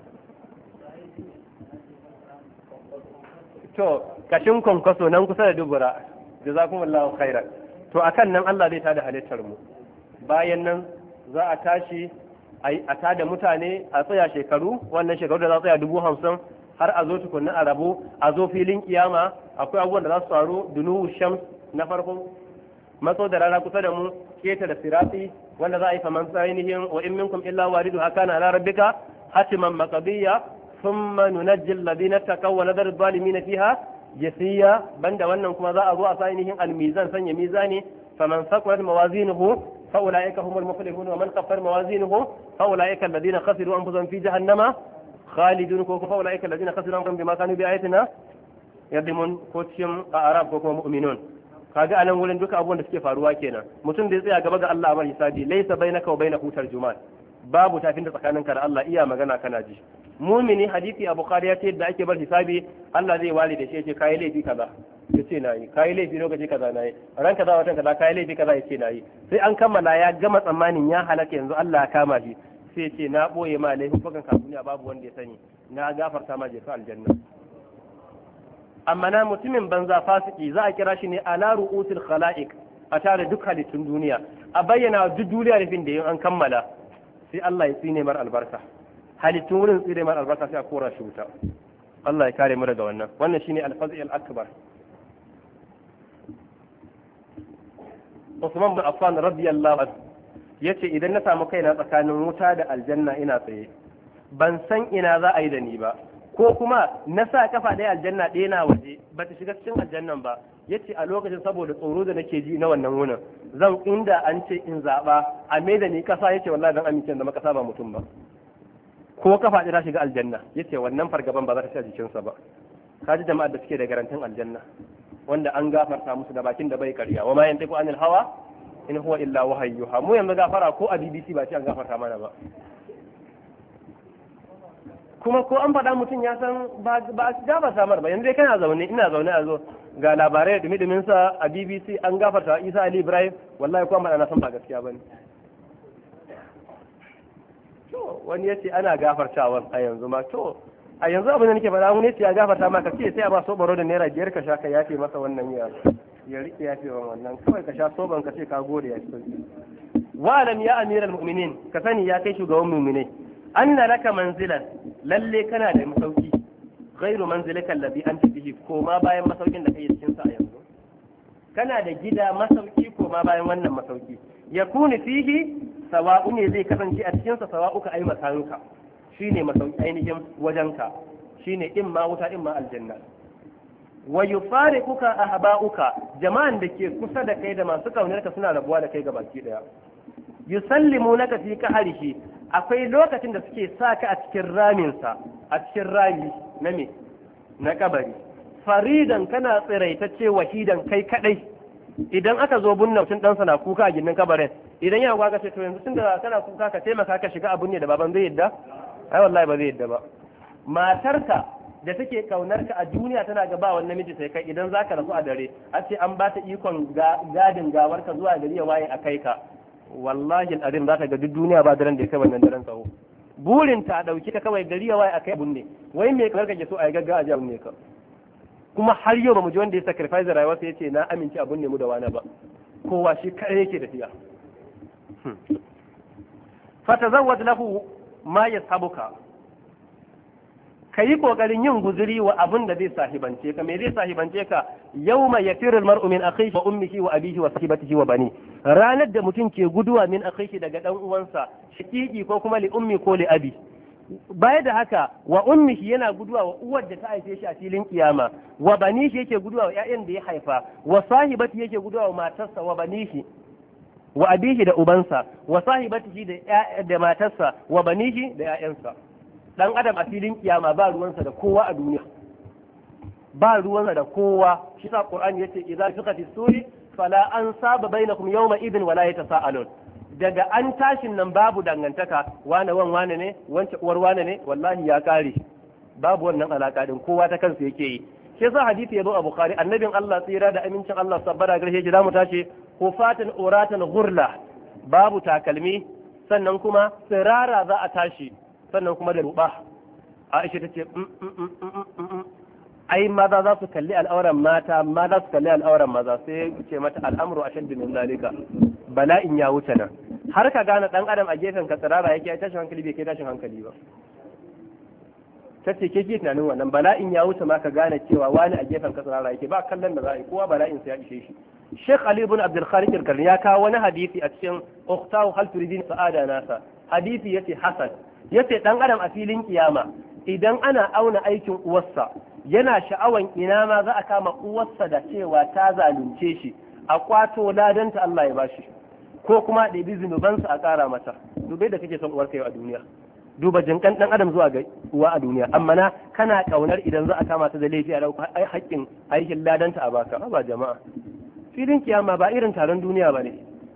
Speaker 1: to kashin kwankwaso nan kusa da dubura, jazakumullahu khairan. To akan nan Allah zai tada halittar mu, bayan nan za a tashi a tada mutane a tsaya shekaru, wannan shekaru da za a tsaya 50,000 har a zo tukunna a rabo, a zo filin kiyama. Akwai abubuwan da za su faru, dunuwu shams na farko, matso da rana kusa da mu, keta da sirati wanda za a yi faman tsayinihin wa in minkum illa waridu hakana ala rabbika hatiman maqdiya thumma nunajji alladhina taqaw wa nadharu adh-dhalimin fiha jasiya. Banda wannan kuma za a zo a tsayinihin al-mizan, sanya mizani, faman thaqulat mawazinuhu fa ulaika humul muflihun wa man khaffat mawazinuhu fa ulaika alladhina khasiru anfusahum fi jahannama khalidun, ko fa ulaika alladhina khasiru anfusahum bima kanu bi ayatina yadimun, ko cikin a'raf ko kuma mu'minun. Kaga anan wurin duka abubuwan da suke faruwa kenan. Mutum da ya tsaya gaba ga Allah amar hisabi, laysa bainaka wa bainahu tarjuman, babu tafin da tsakaninka da Allah, iya magana kana ji. Mumini, hadisi a Bukhari ya ce da ake bar hisabi Allah zai wali da shi, ya ce kai laifi kaza, ya ce nayi, kai laifi lokaci kaza nayi, ran kaza watan kaza kai laifi kaza, ya ce nayi. Sai an kammala ya gama tsammanin ya halaka yanzu Allah ya kama shi, sai ya ce na boye ma laifin fakan duniya babu wanda ya sani, na gafarta ma je ka aljanna. Amma na mutumin banza fasiki za a kira shi ne ala ru'usil khala'iq, a tare duk halittun duniya, a bayyana duk duniya rufin da yin an kammala, sai Allah ya tsine mar albarka, halittun wurin tsine mar albarka, sai a kora shi wuta. Allah ya kare mu daga wannan. Wannan shine al-fazi al-akbar. Usman bin Affan radiyallahu anhu yace idan na samu kaina tsakanin wuta da aljanna ina tsaye, ban san ina za a yi da ni ba, ko kuma na sa kafa ɗaya aljanna ɗaya na waje ba ta shiga cikin aljannan ba, yace a lokacin saboda tsoro da nake ji na wannan wunin, zan inda an ce in zaɓa a me da ni kasa, yace wallahi dan amince da makasa ba mutum ba, ko kafa ɗaya ta shiga aljanna, yace wannan fargaban ba za ta ci a jikinsa ba. Kaji jama'ar da suke da garantin aljanna, wanda an gafarta musu da bakin da bai karya, wa ma yantiqu anil hawa in huwa illa wahayyuha. Mu yanzu gafara ko a BBC ba ce an gafarta mana ba, kuma ko an faɗa mutum ya san ba a gafarta samar ba. Yanzu dai kana zaune, ina zaune a zo ga labarai da dumi sa a BBC an gafarta Isa Ali Ibrahim, wallahi ko an faɗa na san ba gaskiya bane. To wani yace ana gafartawa a yanzu ma, to a yanzu abin da nake faɗa mun yace ya gafarta ma, ka ce sai a ba sobaro da naira 5 ka sha ka yafe masa wannan ya rike yafe wannan, kawai ka sha soban ka ce ka gode ya ci. Wa alam ya amiral mu'minin, ka sani ya kai shugaban mu'minai, anna laka manzilan, lalle kana da masauki, ghairu manzilika alladhi anta fihi, ko ma bayan masaukin da kai cikin sa a yanzu. Kana da gida masauki ko ma bayan wannan masauki, yakunu fihi sawa'u ne zai kasance a cikin sa, sawa'uka ai makanka, shine masauki ainihin wajenka, shine imma wuta imma aljanna. Wa yufariquka ahba'uka, jama'an da ke kusa da kai da masu kaunarka suna rabuwa da kai gabaki daya. Yusallimunaka fi kahrihi, akwai lokacin da suke sa ka a cikin raminsa, a cikin rami na me na kabari, faridan kana tsiraitacce, wahidan kai kadai. Idan aka zo bunna mutum ɗansa na kuka a gindin kabarin, idan ya gwaga ce to yanzu tun da kana kuka ka taimaka ka shiga abun ne da baban zai yadda? Ai wallahi ba zai yadda ba. Matarka da take kaunarka a duniya tana ga ba wannan miji sai kai, idan zaka rasu a dare a ce an ba ta ikon gadin gawarka zuwa gari ya waye a kai ka, wallahi al'adun za ta ga duk duniya ba daren da ya kai wannan daren tsawo. Burin ta dauki ta kawai gari ya waye akai abun ne, wai me kamar kake so a yi gaggawa a ji abun ne ka. Kuma har yau ba mu ji wanda ya sacrifice rayuwarsa ya ce na amince abun ne mu da wani ba, kowa shi kai yake tafiya. Fatazawwad lahu ma yashabuka, ka yi kokarin yin guzuri wa abin da zai sahibance ka. Me zai sahibance ka? Yawma yafiru al-mar'u min akhihi wa ummihi wa abihi wa sahibatihi wa bani, ranar da mutum ke guduwa min akhihi daga dan uwansa, shaqiqi ko kuma li ummi ko li abi, baya da haka wa ummihi yana guduwa wa uwar da ta haife shi a filin kiyama, wa banihi yake guduwa wa ƴaƴan da ya haifa, wa sahibati yake guduwa wa matarsa, wa banihi wa abihi da ubansa, wa sahibatihi da matarsa, wa banihi da ƴaƴansa. Dan adam a filin kiyama ba ruwansa da kowa a duniya, ba ruwansa da kowa. Shi sa Qur'ani yace idza fiqati suri fala ansaba bainakum yawma idin wala yatasaalun. Daga an tashin nan babu dangantaka, wane wane ne, wance uwar wane ne, wallahi ya kare, babu wannan alaka din, kowa ta kansa yake yi. Shi yasa hadisi yazo a Bukhari, annabin Allah tsira da amincin Allah sabbara garshe shi zamu tashi hufatan uratan ghurla, babu takalmi, sannan kuma tsirara za a tashi, sannan kuma da ruba. Aisha tace ai maza za su kalli al'auran mata, maza su kalli al'auran maza, sai ce mata al'amru ashaddu min zalika, bala'in ya wuce nan. Har ka gane dan adam a gefen ka tsirara yake tashin hankali bai kai tashin hankali ba. Tace ke tunanin wannan bala'in ya wuce ma ka gane cewa wani a gefen ka tsirara yake, ba kallon da za a yi, kowa bala'in sa ya ishe shi. Sheikh Ali ibn Abdul Khaliq al-Karni ya kawo wani hadisi a cikin Ukhtahu hal turidin sa'ada nasa. Hadisi yace hasan, yace dan adam a filin kiyama idan ana auna aikin uwarsa yana sha'awan ina ma za a kama uwarsa da cewa ta zalunce shi, a kwato ladanta Allah ya bashi, ko kuma da bi zunubansa a ƙara mata. Dubai da kake son uwarka yau a duniya, duba jinkan dan adam zuwa ga uwa a duniya, amma na kana kaunar idan za a kama ta da laifi a dauka haƙƙin aikin ladanta a baka. Ba jama'a, filin kiyama ba irin taron duniya ba ne.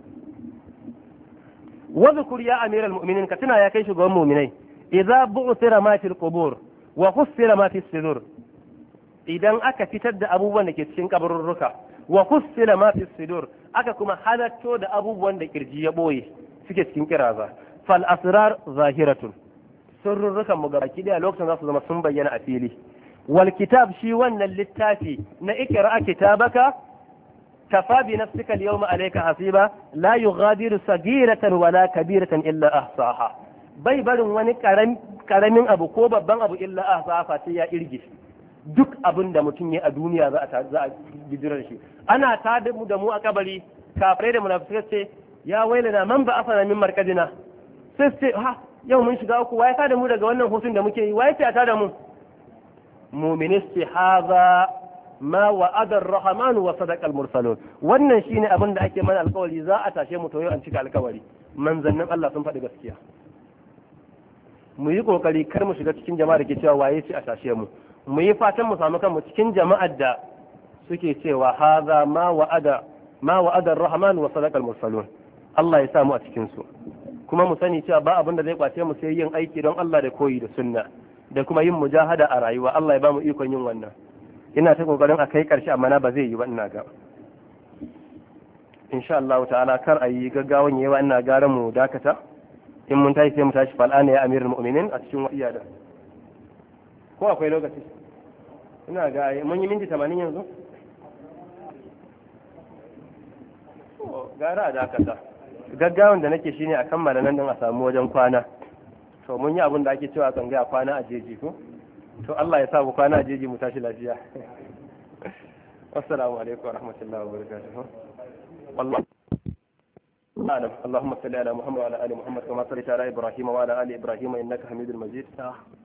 Speaker 1: Wadhkur ya amiral mu'minin, ka tuna ya kai shugaban mu'minai, idza bu'thira ma fil qubur wa hussira ma fis sudur, idan aka fitar da abubuwan da ke cikin kabarurruka, wa hussila ma fis sudur, aka kuma halatto da abubuwan da kirji ya boye suke cikin kiraza, fal asrar zahiratun, sirrurrukan mu gabaki daya lokacin za su zama sun bayyana a fili. Wal kitab, shi wannan littafi na ikra kitabaka kafa bi nafsika al-yawma alayka hasiba la yughadiru saghiratan wala kabiratan illa ahsaha, bai barin wani karamin abu ko babban abu illa ahsaha sai ya irge. Duk abin da mutum ya a duniya za a gidirar shi. Ana ta da mu a kabari, kafirai da munafikai ce ya wailana man ba afana min markadina, sai ce ha yau mun shiga uku, waye ta da mu daga wannan hutun da muke yi, waye ce ta da mu. Mu'ministi hadha ma wa'ada ar-rahman wa sadaqa al-mursalun, wannan shine abin da ake mana alƙawari za a tashe mu to yau an cika alƙawari, manzannin Allah sun faɗi gaskiya. Mu yi kokari kar mu shiga cikin jama'a da ke cewa waye ce a tashe mu, mu yi fatan mu samu kanmu cikin jama'ar da suke cewa hadha ma wa'ada ar-rahman wa sadaqa al-mursalun. Allah ya samu a cikin su. Kuma mu sani cewa ba abin da zai kwace mu sai yin aiki don Allah da koyi da sunna, da kuma yin mujahada a rayuwa. Allah ya ba mu ikon yin wannan. Ina ta kokarin a kai karshe amma na ba zai yi ba, ina ga insha Allah ta'ala kar a yi gaggawan yawa, ina gara mu dakata, in mun tashi sai mu tashi fal'ana ya amirul mu'minin a cikin wasiya da ko akwai lokaci. Ina ga mun yi minti 80 yanzu, gara a dakata. Gaggawan da nake shine a kammala nan din a samu wajen kwana. To mun yi abin da ake cewa tsangaya kwana a jeji ko, to Allah ya sa mu kwana a jeji mu tashi lafiya. Assalamu alaikum wa rahmatullahi wa barakatuh. Wallahi اللهم صل على محمد وعلى ال محمد كما صليت على ابراهيم وعلى ال ابراهيم انك حميد مجيد.